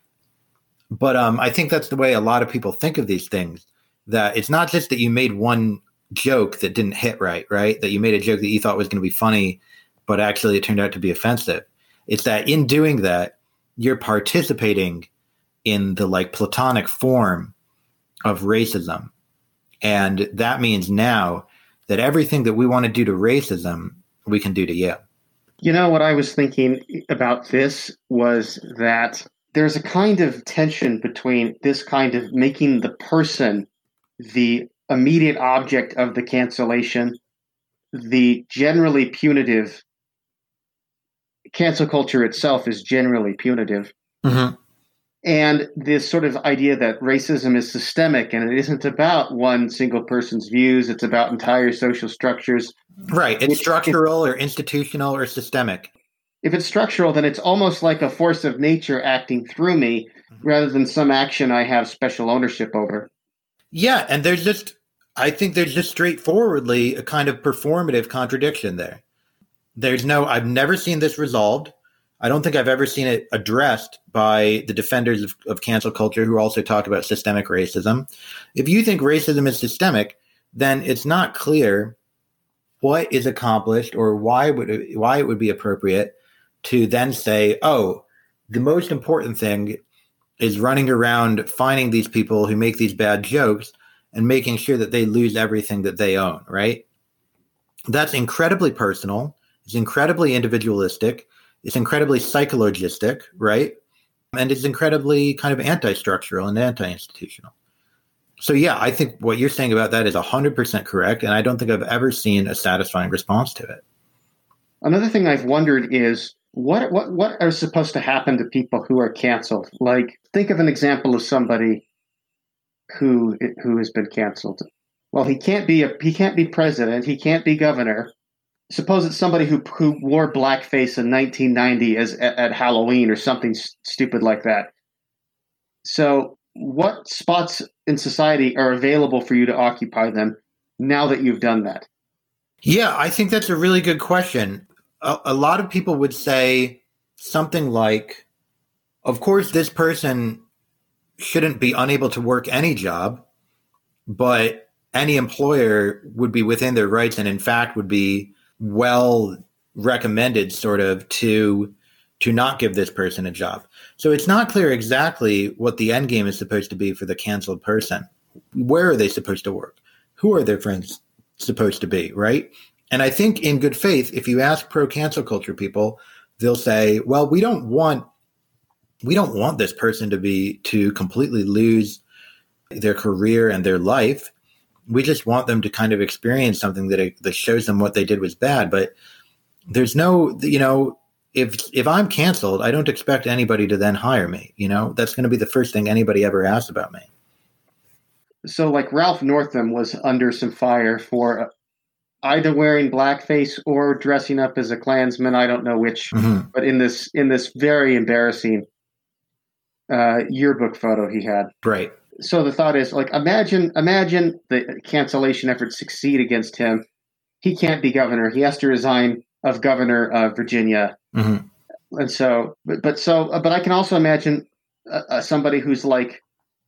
But um, I think that's the way a lot of people think of these things, that it's not just that you made one joke that didn't hit right, right? That you made a joke that you thought was going to be funny, but actually it turned out to be offensive. It's that in doing that, you're participating in the like platonic form of racism. And that means now that everything that we want to do to racism, we can do to you. You know, what I was thinking about this was that there's a kind of tension between this kind of making the person the immediate object of the cancellation, the generally punitive. Cancel culture itself is generally punitive. Mm-hmm. And this sort of idea that racism is systemic and it isn't about one single person's views, it's about entire social structures. Right. It's structural or institutional or systemic. If it's structural, then it's almost like a force of nature acting through me mm-hmm. rather than some action I have special ownership over. Yeah. And there's just, I think there's just straightforwardly a kind of performative contradiction there. There's no, I've never seen this resolved. I don't think I've ever seen it addressed by the defenders of, of cancel culture who also talk about systemic racism. If you think racism is systemic, then it's not clear what is accomplished or why would it, why it would be appropriate to then say, oh, the most important thing is running around finding these people who make these bad jokes and making sure that they lose everything that they own, right? That's incredibly personal. It's incredibly individualistic. It's incredibly psychologistic, right? And it's incredibly kind of anti-structural and anti-institutional. So, yeah, I think what you're saying about that is one hundred percent correct, and I don't think I've ever seen a satisfying response to it. Another thing I've wondered is what what what are supposed to happen to people who are canceled? Like, think of an example of somebody who who has been canceled. Well, he can't be a he can't be president. He can't be governor. Suppose it's somebody who who wore blackface in nineteen ninety as at, at Halloween or something s- stupid like that. So, what spots in society are available for you to occupy them now that you've done that? Yeah, I think that's a really good question. A, a lot of people would say something like, of course, this person shouldn't be unable to work any job, but any employer would be within their rights and, in fact, would be well recommended sort of to to not give this person a job. So it's not clear exactly what the end game is supposed to be for the canceled person. Where are they supposed to work? Who are their friends supposed to be, right? And I think in good faith, if you ask pro-cancel culture people, they'll say, well, we don't want we don't want this person to be to completely lose their career and their life. We just want them to kind of experience something that that shows them what they did was bad. But there's no, you know, if if I'm canceled, I don't expect anybody to then hire me. You know, that's going to be the first thing anybody ever asks about me. So, like Ralph Northam was under some fire for either wearing blackface or dressing up as a Klansman. I don't know which, mm-hmm. but in this in this very embarrassing uh, yearbook photo he had. Right. So the thought is, like, imagine, imagine the cancellation efforts succeed against him. He can't be governor. He has to resign of governor of Virginia. Mm-hmm. And so, but, but so, but I can also imagine uh, uh, somebody who's like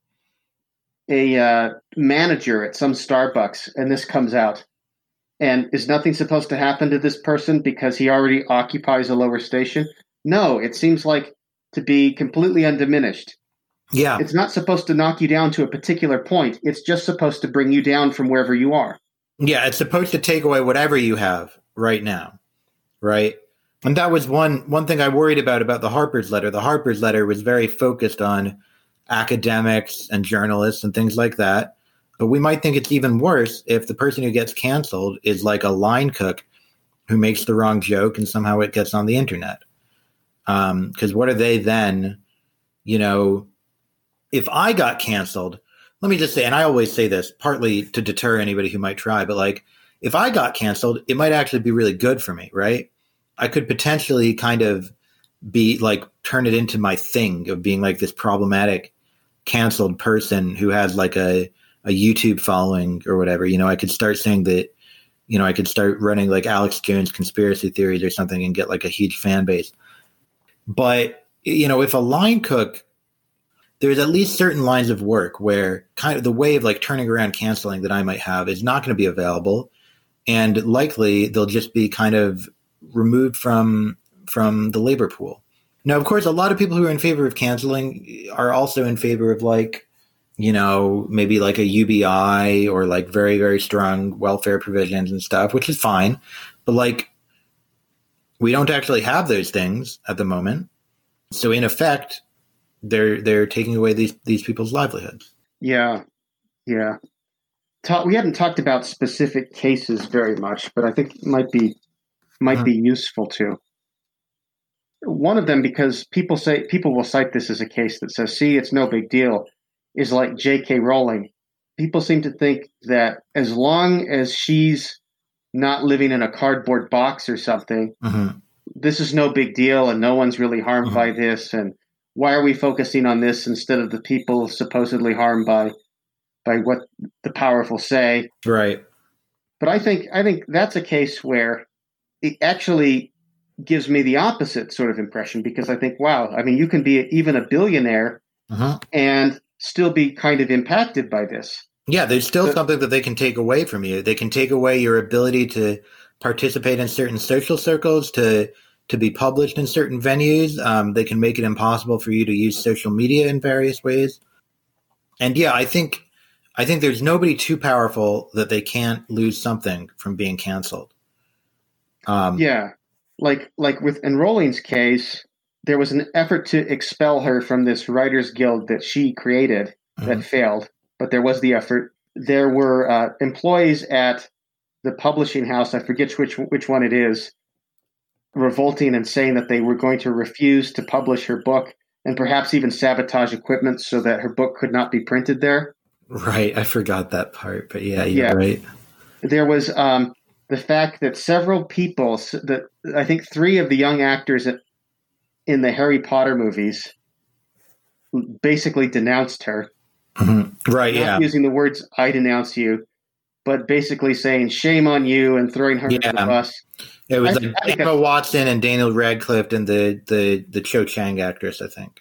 a uh, manager at some Starbucks, and this comes out, and is nothing supposed to happen to this person because he already occupies a lower station? No, it seems like to be completely undiminished. Yeah. It's not supposed to knock you down to a particular point. It's just supposed to bring you down from wherever you are. Yeah, it's supposed to take away whatever you have right now, right? And that was one one thing I worried about about the Harper's letter. The Harper's letter was very focused on academics and journalists and things like that. But we might think it's even worse if the person who gets canceled is like a line cook who makes the wrong joke and somehow it gets on the internet. Um, because what are they then, you know... If I got canceled, let me just say, and I always say this partly to deter anybody who might try, but like if I got canceled, it might actually be really good for me, right? I could potentially kind of be like turn it into my thing of being like this problematic canceled person who has like a, a YouTube following or whatever. You know, I could start saying that, you know, I could start running like Alex Jones conspiracy theories or something and get like a huge fan base. But, you know, if a line cook, there's at least certain lines of work where kind of the way of like turning around canceling that I might have is not going to be available. And likely they'll just be kind of removed from from the labor pool. Now, of course, a lot of people who are in favor of canceling are also in favor of like, you know, maybe like a U B I or like very, very strong welfare provisions and stuff, which is fine. But like, we don't actually have those things at the moment. So in effect, they're they're taking away these, these people's livelihoods. Yeah, yeah. Ta- we haven't talked about specific cases very much, but I think it might be might uh-huh. be useful to. One of them, because people say people will cite this as a case that says, "See, it's no big deal," is like J K. Rowling. People seem to think that as long as she's not living in a cardboard box or something, uh-huh. this is no big deal, and no one's really harmed uh-huh. by this. And why are we focusing on this instead of the people supposedly harmed by by what the powerful say? Right. But I think I think that's a case where it actually gives me the opposite sort of impression, because I think, wow, I mean, you can be even a billionaire uh-huh. and still be kind of impacted by this. Yeah, there's still so, something that they can take away from you. They can take away your ability to participate in certain social circles, to to be published in certain venues. Um, they can make it impossible for you to use social media in various ways. And yeah, I think I think there's nobody too powerful that they can't lose something from being canceled. Um, yeah. Like like with in Rowling's case, there was an effort to expel her from this writers guild that she created mm-hmm. that failed, but there was the effort. There were uh, employees at the publishing house, I forget which which one it is, revolting and saying that they were going to refuse to publish her book and perhaps even sabotage equipment so that her book could not be printed there. Right, I forgot that part, but yeah, you're yeah. right. There was um, the fact that several people, that I think three of the young actors in the Harry Potter movies basically denounced her. Mm-hmm. Right, not yeah. using the words, "I denounce you," but basically saying, "Shame on you," and throwing her yeah. under the bus. It was I, like I Emma Watson and Daniel Radcliffe and the, the, the Cho Chang actress, I think.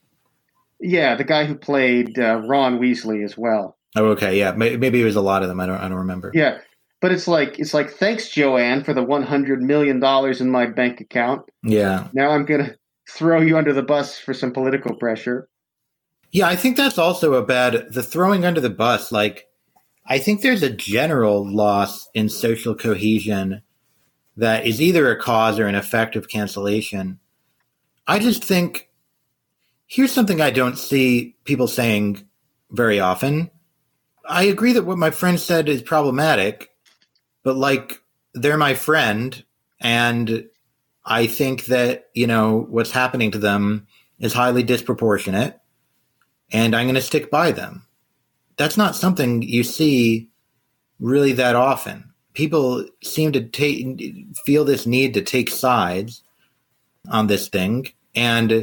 Yeah, the guy who played uh, Ron Weasley as well. Oh, okay, yeah. Maybe it was a lot of them. I don't I don't remember. Yeah. But it's like, it's like, thanks, Joanne, for the one hundred million dollars in my bank account. Yeah. Now I'm going to throw you under the bus for some political pressure. Yeah, I think that's also a bad, the throwing under the bus. Like, I think there's a general loss in social cohesion that is either a cause or an effect of cancellation. I just think, here's something I don't see people saying very often. I agree that what my friend said is problematic. But like, they're my friend, and I think that, you know, what's happening to them is highly disproportionate, and I'm going to stick by them. That's not something you see really that often. People seem to take, feel this need to take sides on this thing, and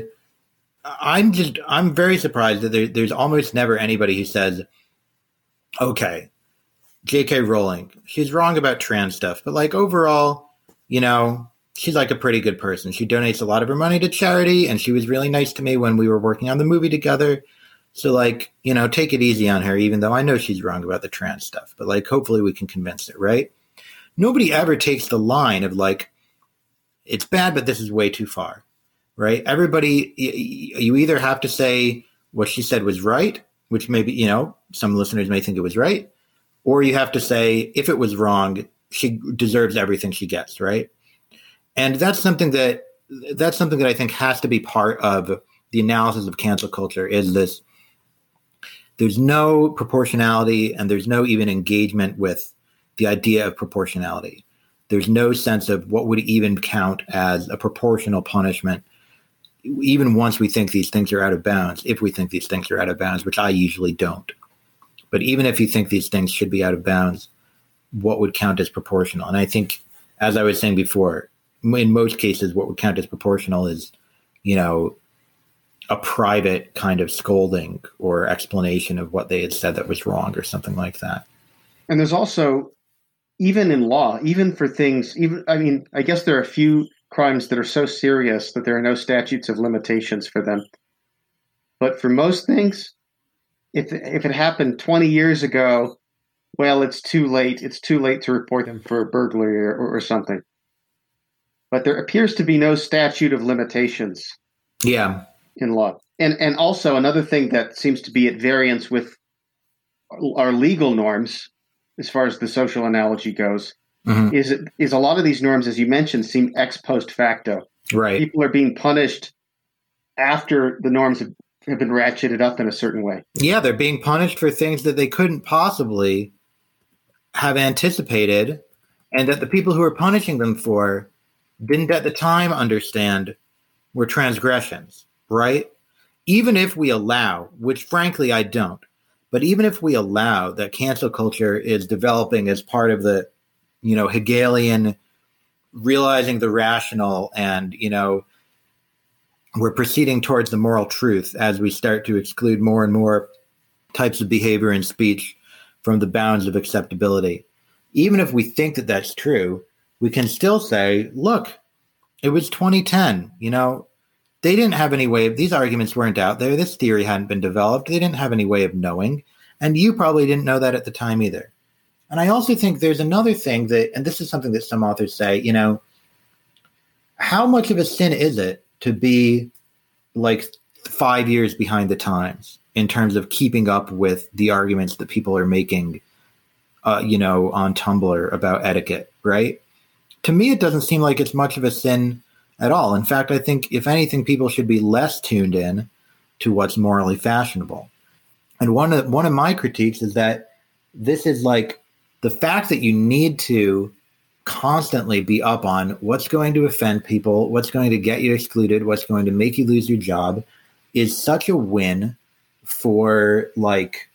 I'm just, I'm very surprised that there, there's almost never anybody who says, okay, J K. Rowling, she's wrong about trans stuff, but like overall, you know, she's like a pretty good person. She donates a lot of her money to charity, and she was really nice to me when we were working on the movie together. So like, you know, take it easy on her, even though I know she's wrong about the trans stuff, but like, hopefully we can convince her, right? Nobody ever takes the line of like, it's bad, but this is way too far, right? Everybody, you either have to say what she said was right, which maybe, you know, some listeners may think it was right, or you have to say, if it was wrong, she deserves everything she gets, right? And that's something that that's something that I think has to be part of the analysis of cancel culture, is this, there's no proportionality and there's no even engagement with the idea of proportionality. There's no sense of what would even count as a proportional punishment, even once we think these things are out of bounds, if we think these things are out of bounds, which I usually don't. But even if you think these things should be out of bounds, what would count as proportional? And I think, as I was saying before, in most cases, what would count as proportional is, you know, a private kind of scolding or explanation of what they had said that was wrong or something like that. And there's also, even in law, even for things, even I mean, I guess there are a few crimes that are so serious that there are no statutes of limitations for them. But for most things, if if it happened twenty years ago, well, it's too late. It's too late to report them for burglary or, or something. But there appears to be no statute of limitations. Yeah. In law. And and also another thing that seems to be at variance with our legal norms, as far as the social analogy goes, mm-hmm. is is a lot of these norms, as you mentioned, seem ex post facto. Right. People are being punished after the norms have, have been ratcheted up in a certain way. Yeah, they're being punished for things that they couldn't possibly have anticipated, and that the people who are punishing them for didn't at the time understand were transgressions. Right? Even if we allow, which frankly I don't, but even if we allow that cancel culture is developing as part of the, you know, Hegelian realizing the rational, and, you know, we're proceeding towards the moral truth as we start to exclude more and more types of behavior and speech from the bounds of acceptability. Even if we think that that's true, we can still say, look, it was twenty ten, you know, they didn't have any way of, these arguments weren't out there. This theory hadn't been developed. They didn't have any way of knowing. And you probably didn't know that at the time either. And I also think there's another thing that, and this is something that some authors say, you know, how much of a sin is it to be like five years behind the times in terms of keeping up with the arguments that people are making, uh, you know, on Tumblr about etiquette, right? To me, it doesn't seem like it's much of a sin at all. In fact, I think, if anything, people should be less tuned in to what's morally fashionable. And one of one of my critiques is that this is like the fact that you need to constantly be up on what's going to offend people, what's going to get you excluded, what's going to make you lose your job, is such a win for like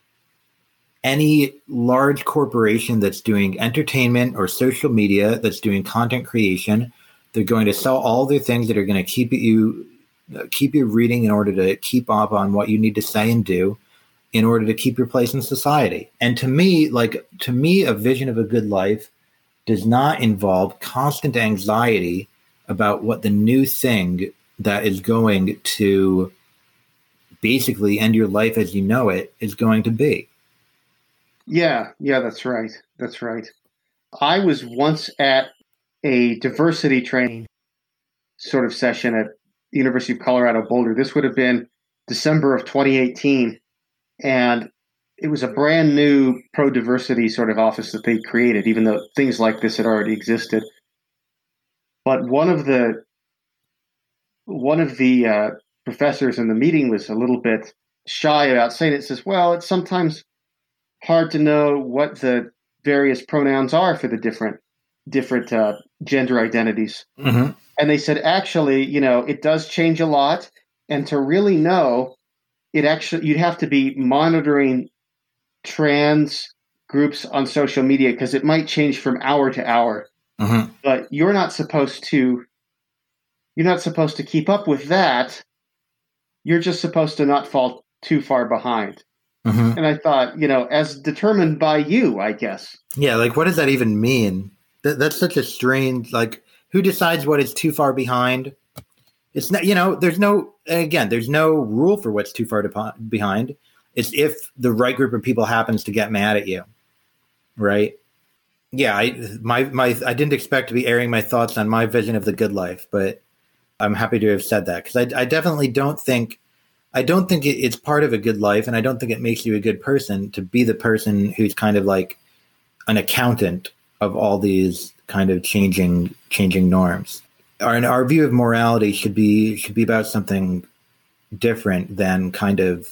any large corporation that's doing entertainment or social media, that's doing content creation. They're going to sell all their things that are going to keep you keep you reading in order to keep up on what you need to say and do in order to keep your place in society. And to me, like to me, a vision of a good life does not involve constant anxiety about what the new thing that is going to basically end your life as you know it is going to be. Yeah, yeah, that's right. That's right. I was once at a diversity training sort of session at the University of Colorado Boulder. This would have been December of twenty eighteen. And it was a brand new pro-diversity sort of office that they created, even though things like this had already existed. But one of the one of the uh, professors in the meeting was a little bit shy about saying it. Says, well, it's sometimes hard to know what the various pronouns are for the different different uh, gender identities. Mm-hmm. And they said, actually, you know, it does change a lot. And to really know, it actually, you'd have to be monitoring trans groups on social media because it might change from hour to hour. Mm-hmm. But you're not supposed to, you're not supposed to keep up with that. You're just supposed to not fall too far behind. Mm-hmm. And I thought, you know, as determined by you, I guess. Yeah, like what does that even mean? That, that's such a strange, like, who decides what is too far behind? It's not, you know, there's no, again, there's no rule for what's too far to, behind. It's if the right group of people happens to get mad at you, right? Yeah, I my my I didn't expect to be airing my thoughts on my vision of the good life, but I'm happy to have said that because I, I definitely don't think I don't think it, it's part of a good life, and I don't think it makes you a good person to be the person who's kind of like an accountant of all these kind of changing changing norms. Our our view of morality should be should be about something different than kind of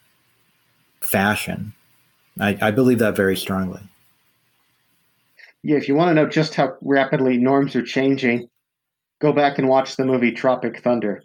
fashion. I, I believe that very strongly. Yeah, if you want to know just how rapidly norms are changing, go back and watch the movie Tropic Thunder.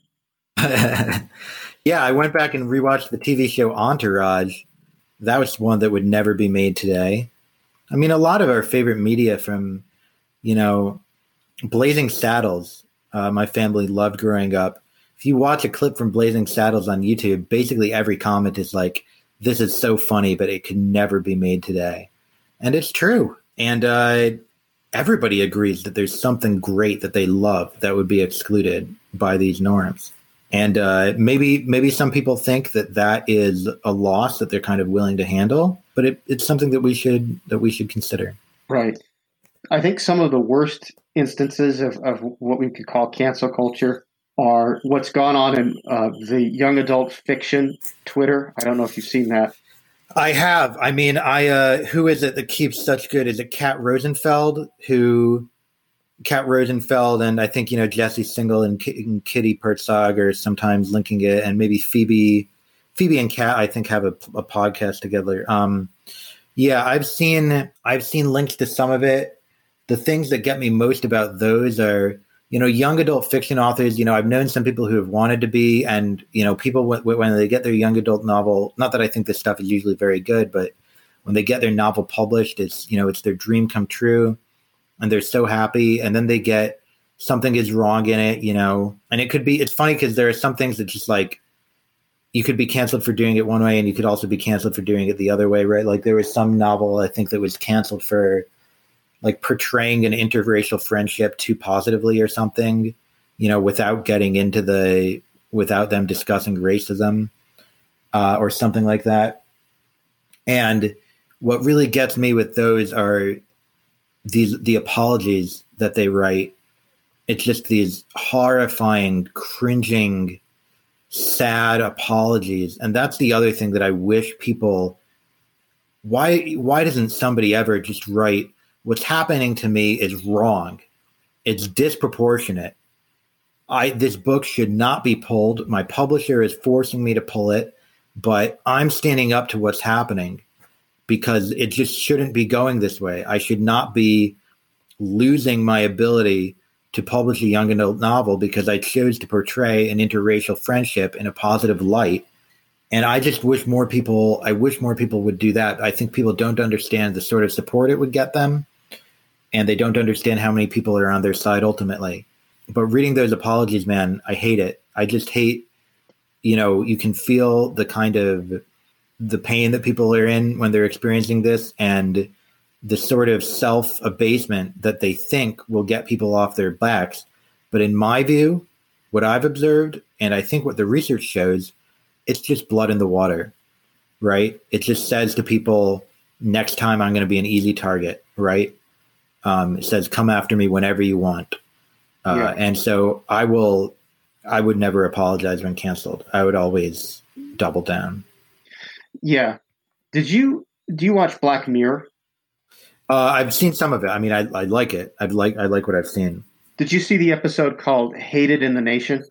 Yeah, I went back and rewatched the T V show Entourage. That was one that would never be made today. I mean, a lot of our favorite media from, you know, Blazing Saddles, uh, my family loved growing up. if you watch a clip from Blazing Saddles on YouTube, basically every comment is like, this is so funny, but it could never be made today. And it's true. And uh, everybody agrees that there's something great that they love that would be excluded by these norms. And uh, maybe maybe some people think that that is a loss that they're kind of willing to handle, but it, it's something that we should that we should consider. Right. I think some of the worst instances of, of what we could call cancel culture are what's gone on in uh, the young adult fiction Twitter. I don't know if you've seen that. I have. I mean, I uh, who is it that keeps such good? Is it Kat Rosenfeld? Who Kat Rosenfeld and I think you know Jesse Singal and, K- and Kitty Pertzog are sometimes linking it, and maybe Phoebe, Phoebe and Kat I think have a, a podcast together. Um, yeah, I've seen I've seen links to some of it. The things that get me most about those are, you know, young adult fiction authors. You know, I've known some people who have wanted to be, and, you know, people when, when they get their young adult novel, not that I think this stuff is usually very good, but when they get their novel published, it's, you know, it's their dream come true and they're so happy. And then they get something is wrong in it, you know, and it could be, it's funny because there are some things that just like, you could be canceled for doing it one way and you could also be canceled for doing it the other way, right? Like there was some novel, I think, that was canceled for like portraying an interracial friendship too positively or something, you know, without getting into the, without them discussing racism uh, or something like that. And what really gets me with those are these, the apologies that they write. It's just these horrifying, cringing, sad apologies. And that's the other thing that I wish people, why, why doesn't somebody ever just write, what's happening to me is wrong. It's disproportionate. I this book should not be pulled. My publisher is forcing me to pull it, but I'm standing up to what's happening because it just shouldn't be going this way. I should not be losing my ability to publish a young adult novel because I chose to portray an interracial friendship in a positive light. And I just wish more people, I wish more people would do that. I think people don't understand the sort of support it would get them. And they don't understand how many people are on their side ultimately. But reading those apologies, man, I hate it. I just hate, you know, you can feel the kind of the pain that people are in when they're experiencing this and the sort of self-abasement that they think will get people off their backs. But in my view, what I've observed, and I think what the research shows, it's just blood in the water, right? It just says to people, next time I'm going to be an easy target, right? Um, it says, come after me whenever you want. Uh, yeah. And so I will, I would never apologize when canceled. I would always double down. Yeah. Did you, do you watch Black Mirror? Uh, I've seen some of it. I mean, I, I like it. I like, I like what I've seen. Did you see the episode called Hated in the Nation?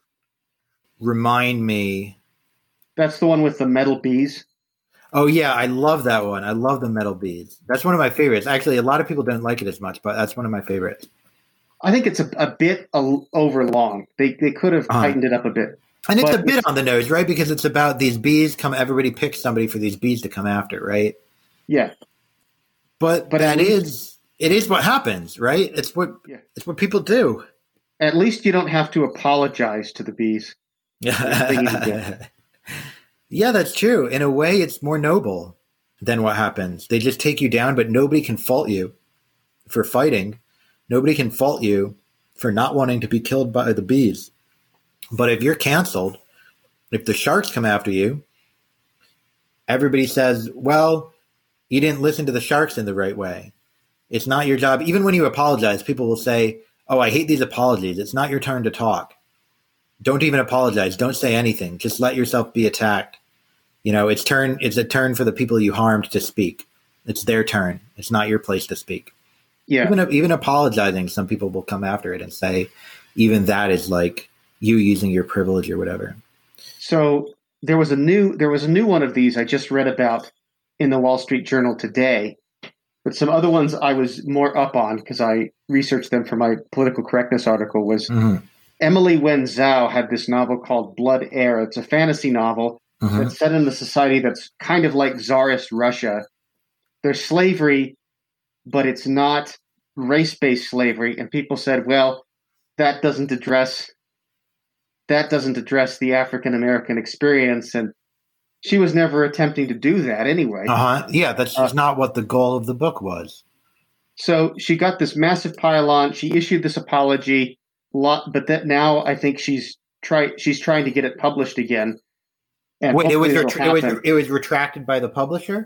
Remind me. That's the one with the metal bees. Oh, yeah, I love that one. I love the metal bees. That's one of my favorites. Actually, a lot of people don't like it as much, but that's one of my favorites. I think it's a, a bit a, over long. They they could have uh-huh. tightened it up a bit. And it's a bit it's, on the nose, right? Because it's about these bees come, everybody picks somebody for these bees to come after, right? Yeah. But, but that least, is, it is what happens, right? It's what, yeah. It's what people do. At least you don't have to apologize to the bees. Yeah. Yeah, that's true. In a way, it's more noble than what happens. They just take you down, but nobody can fault you for fighting. Nobody can fault you for not wanting to be killed by the bees. But if you're canceled, if the sharks come after you, everybody says, well, you didn't listen to the sharks in the right way. It's not your job. Even when you apologize, people will say, oh, I hate these apologies. It's not your turn to talk. Don't even apologize. Don't say anything. Just let yourself be attacked. You know, it's turn. It's a turn for the people you harmed to speak. It's their turn. It's not your place to speak. Yeah. Even even apologizing, some people will come after it and say, even that is like you using your privilege or whatever. So there was a new there was a new one of these I just read about in the Wall Street Journal today, but some other ones I was more up on because I researched them for my political correctness article. Was mm-hmm. Emily Wen Zhao had this novel called Blood Heir. It's a fantasy novel. Mm-hmm. That's set in a society that's kind of like Tsarist Russia. There's slavery, but it's not race-based slavery. And people said, well, that doesn't address that doesn't address the African American experience, and she was never attempting to do that anyway. Uh-huh. Yeah, that's just uh, not what the goal of the book was. So she got this massive pile-on. She issued this apology, but that now I think she's try she's trying to get it published again. And Wait, it was ret- it was it was retracted by the publisher?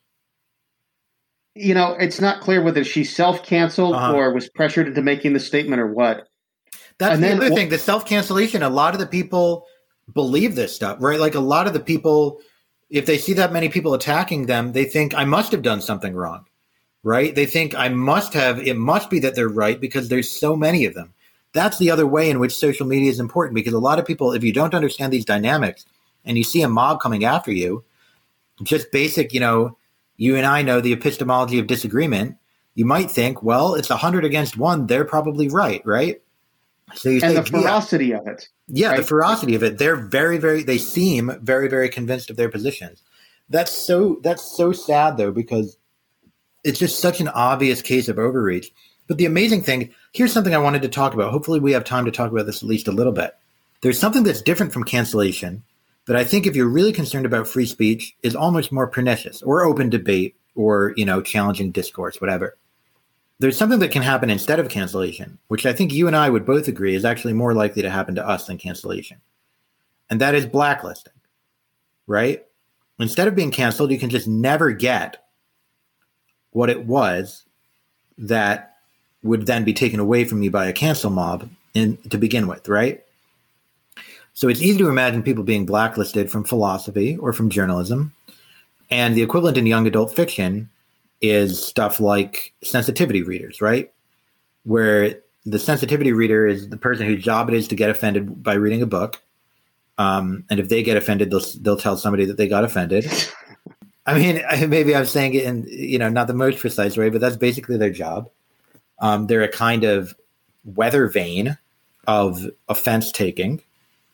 You know, it's not clear whether she self-canceled uh-huh. or was pressured into making the statement or what. That's and the then, other thing, the self-cancellation, a lot of the people believe this stuff, right? Like a lot of the people, if they see that many people attacking them, they think I must have done something wrong, right? They think I must have, it must be that they're right because there's so many of them. That's the other way in which social media is important, because a lot of people, if you don't understand these dynamics and you see a mob coming after you, just basic, you know, you and I know the epistemology of disagreement, you might think, well, it's a hundred against one. They're probably right, right? So you and say, the ferocity yeah, of it. Yeah, right? the ferocity of it. They're very, very, they seem very, very convinced of their positions. That's so, that's so sad though, because it's just such an obvious case of overreach. But the amazing thing, here's something I wanted to talk about. Hopefully we have time to talk about this at least a little bit. There's something that's different from cancellation, but I think if you're really concerned about free speech, is almost more pernicious, or open debate, or, you know, challenging discourse, whatever. There's something that can happen instead of cancellation, which I think you and I would both agree is actually more likely to happen to us than cancellation. And that is blacklisting, right? Instead of being canceled, you can just never get what it was that would then be taken away from you by a cancel mob in, to begin with, right? So it's easy to imagine people being blacklisted from philosophy or from journalism. And the equivalent in young adult fiction is stuff like sensitivity readers, right? Where the sensitivity reader is the person whose job it is to get offended by reading a book. Um, and if they get offended, they'll they'll tell somebody that they got offended. I mean, maybe I'm saying it in, you know, not the most precise way, but that's basically their job. Um, they're a kind of weather vane of offense taking.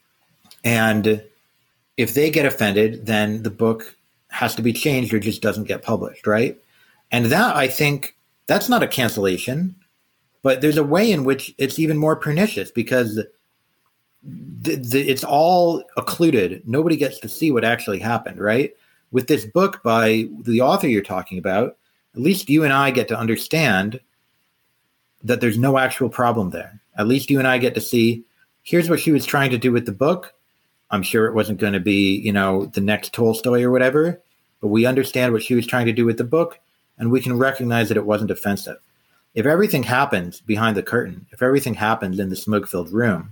And if they get offended, then the book has to be changed or just doesn't get published, right? And that, I think, that's not a cancellation, but there's a way in which it's even more pernicious because the, the, it's all occluded. Nobody gets to see what actually happened, right? With this book by the author you're talking about, at least you and I get to understand that there's no actual problem there. At least you and I get to see, here's what she was trying to do with the book. I'm sure it wasn't going to be, you know, the next Tolstoy or whatever, but we understand what she was trying to do with the book. And we can recognize that it wasn't offensive. If everything happens behind the curtain, if everything happens in the smoke-filled room,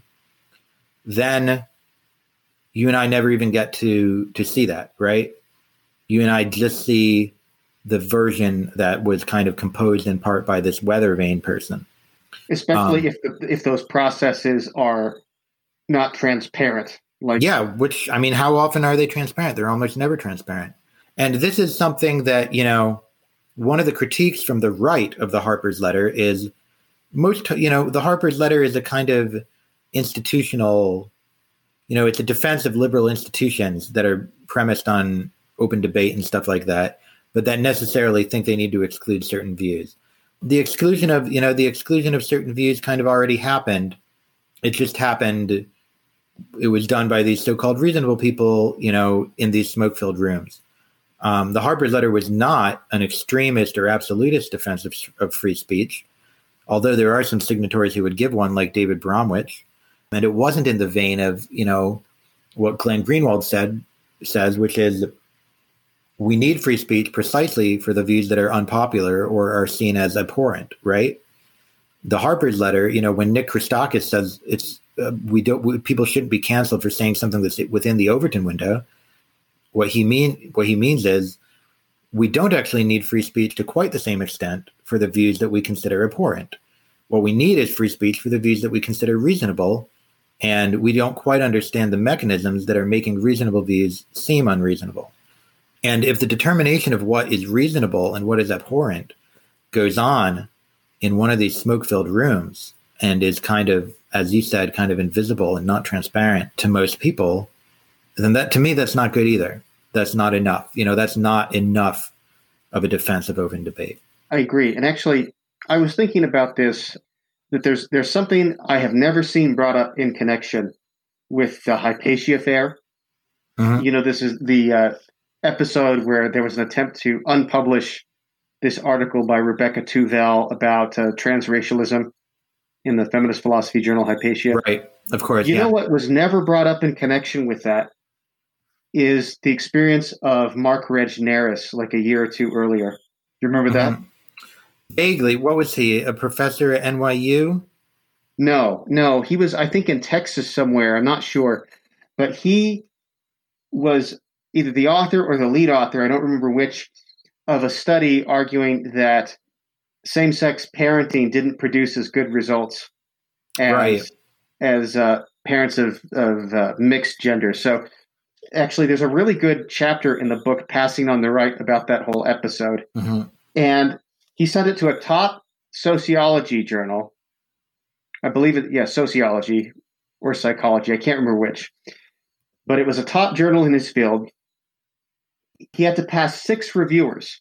then you and I never even get to to see that, right? You and I just see the version that was kind of composed in part by this weather vane person. Especially um, if the, if those processes are not transparent. Like yeah, which, I mean, how often are they transparent? They're almost never transparent. And this is something that, you know, one of the critiques from the right of the Harper's letter is most, you know, the Harper's letter is a kind of institutional, you know, it's a defense of liberal institutions that are premised on open debate and stuff like that, but that necessarily think they need to exclude certain views. The exclusion of, you know, the exclusion of certain views kind of already happened. It just happened. It was done by these so-called reasonable people, you know, in these smoke-filled rooms. Um, the Harper's letter was not an extremist or absolutist defense of, of free speech, although there are some signatories who would give one, like David Bromwich. And it wasn't in the vein of, you know, what Glenn Greenwald said says, which is we need free speech precisely for the views that are unpopular or are seen as abhorrent, right? The Harper's letter, you know, when Nick Christakis says it's uh, we don't we, people shouldn't be canceled for saying something that's within the Overton window. What he mean what he means is we don't actually need free speech to quite the same extent for the views that we consider abhorrent. What we need is free speech for the views that we consider reasonable, and we don't quite understand the mechanisms that are making reasonable views seem unreasonable. And if the determination of what is reasonable and what is abhorrent goes on in one of these smoke-filled rooms and is kind of, as you said, kind of invisible and not transparent to most people, then that, to me, that's not good either. That's not enough. You know, that's not enough of a defense of open debate. I agree. And actually, I was thinking about this, that there's there's something I have never seen brought up in connection with the Hypatia affair. Mhm. You know, this is the uh, episode where there was an attempt to unpublish this article by Rebecca Tuvel about uh, transracialism in the feminist philosophy journal Hypatia. Right. Of course. You yeah. know what was never brought up in connection with that is the experience of Mark Regnerus like a year or two earlier. Do you remember that? Mhm. Vaguely. What was he? A professor at N Y U? No, no. He was, I think, in Texas somewhere. I'm not sure. But he was either the author or the lead author, I don't remember which, of a study arguing that same-sex parenting didn't produce as good results as Right. as uh, parents of, of uh, mixed gender. So actually, there's a really good chapter in the book, Passing on the Right, about that whole episode. hmm And he sent it to a top sociology journal. I believe it, yeah, sociology or psychology. I can't remember which. But it was a top journal in his field. He had to pass six reviewers.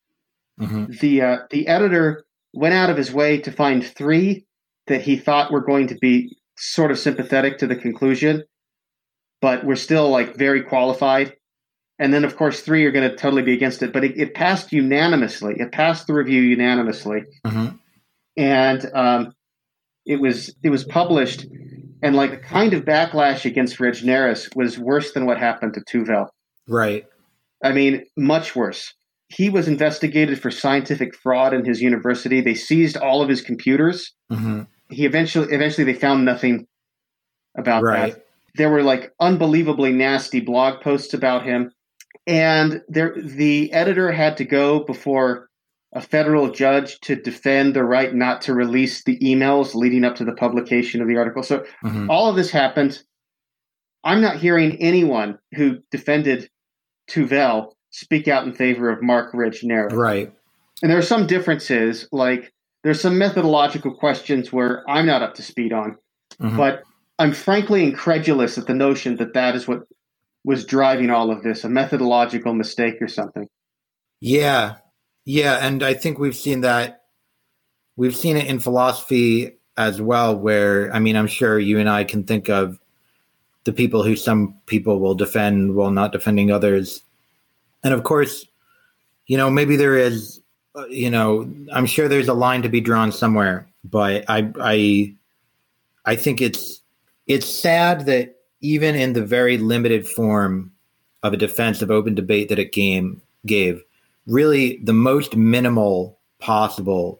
hmm The uh, the editor went out of his way to find three that he thought were going to be sort of sympathetic to the conclusion, but were still like very qualified. And then, of course, three are going to totally be against it. But it, it passed unanimously. It passed the review unanimously, hmm and um, it was it was published. And like the kind of backlash against Regnerus was worse than what happened to Tuvel. Right. I mean, much worse. He was investigated for scientific fraud in his university. They seized all of his computers. hmm He eventually, eventually, they found nothing about Right. that. There were like unbelievably nasty blog posts about him, and there, the editor had to go before a federal judge to defend the right not to release the emails leading up to the publication of the article. So hmm all of this happened. I'm not hearing anyone who defended Tuvel speak out in favor of Mark Regnerus. Right. And there are some differences, like there's some methodological questions where I'm not up to speed on, hmm but I'm frankly incredulous at the notion that that is what was driving all of this, a methodological mistake or something. Yeah. Yeah. And I think we've seen that. We've seen it in philosophy as well, where, I mean, I'm sure you and I can think of the people who some people will defend while not defending others. And of course, you know, maybe there is, uh, you know, I'm sure there's a line to be drawn somewhere, but I, I, I think it's, it's sad that even in the very limited form of a defense of open debate that it game gave, really the most minimal possible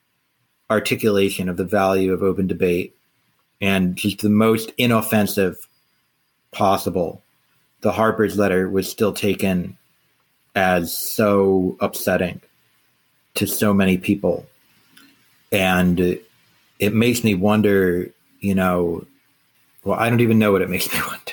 articulation of the value of open debate and just the most inoffensive possible, the Harper's letter was still taken as so upsetting to so many people. And it makes me wonder, you know, well, I don't even know what it makes me wonder.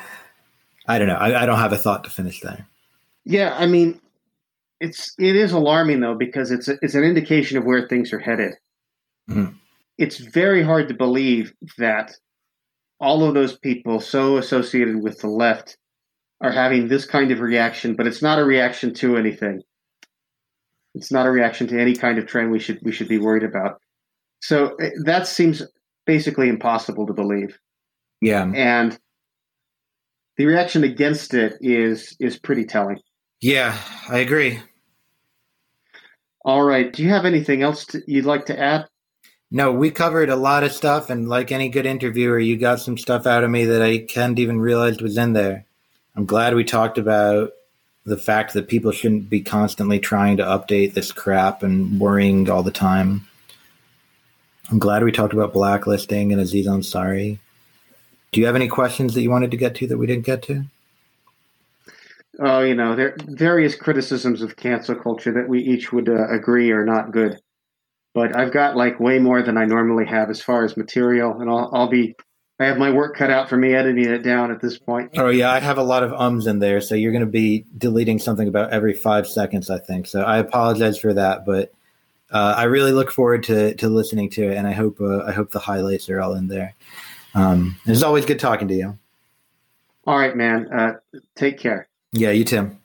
I don't know. I, I don't have a thought to finish there. Yeah, I mean, it's it is alarming though, because it's a, it's an indication of where things are headed. Mhm. It's very hard to believe that all of those people so associated with the left are having this kind of reaction, but it's not a reaction to anything. It's not a reaction to any kind of trend we should we should be worried about. So eh, that seems basically impossible to believe. Yeah. And the reaction against it is is pretty telling. Yeah, I agree. All right. Do you have anything else to, you'd like to add? No, we covered a lot of stuff, and like any good interviewer, you got some stuff out of me that I hadn't even realized was in there. I'm glad we talked about the fact that people shouldn't be constantly trying to update this crap and worrying all the time. I'm glad we talked about blacklisting and Aziz Ansari. Do you have any questions that you wanted to get to that we didn't get to? Oh, you know, there are various criticisms of cancel culture that we each would uh, agree are not good. But I've got like way more than I normally have as far as material, and I'll, I'll be, I have my work cut out for me editing it down at this point. Oh, yeah, I have a lot of ums in there, so you're going to be deleting something about every five seconds, I think. So I apologize for that, but uh, I really look forward to, to listening to it, and I hope uh, I hope the highlights are all in there. Um, it's always good talking to you. All right, man. Uh, take care. Yeah, you too.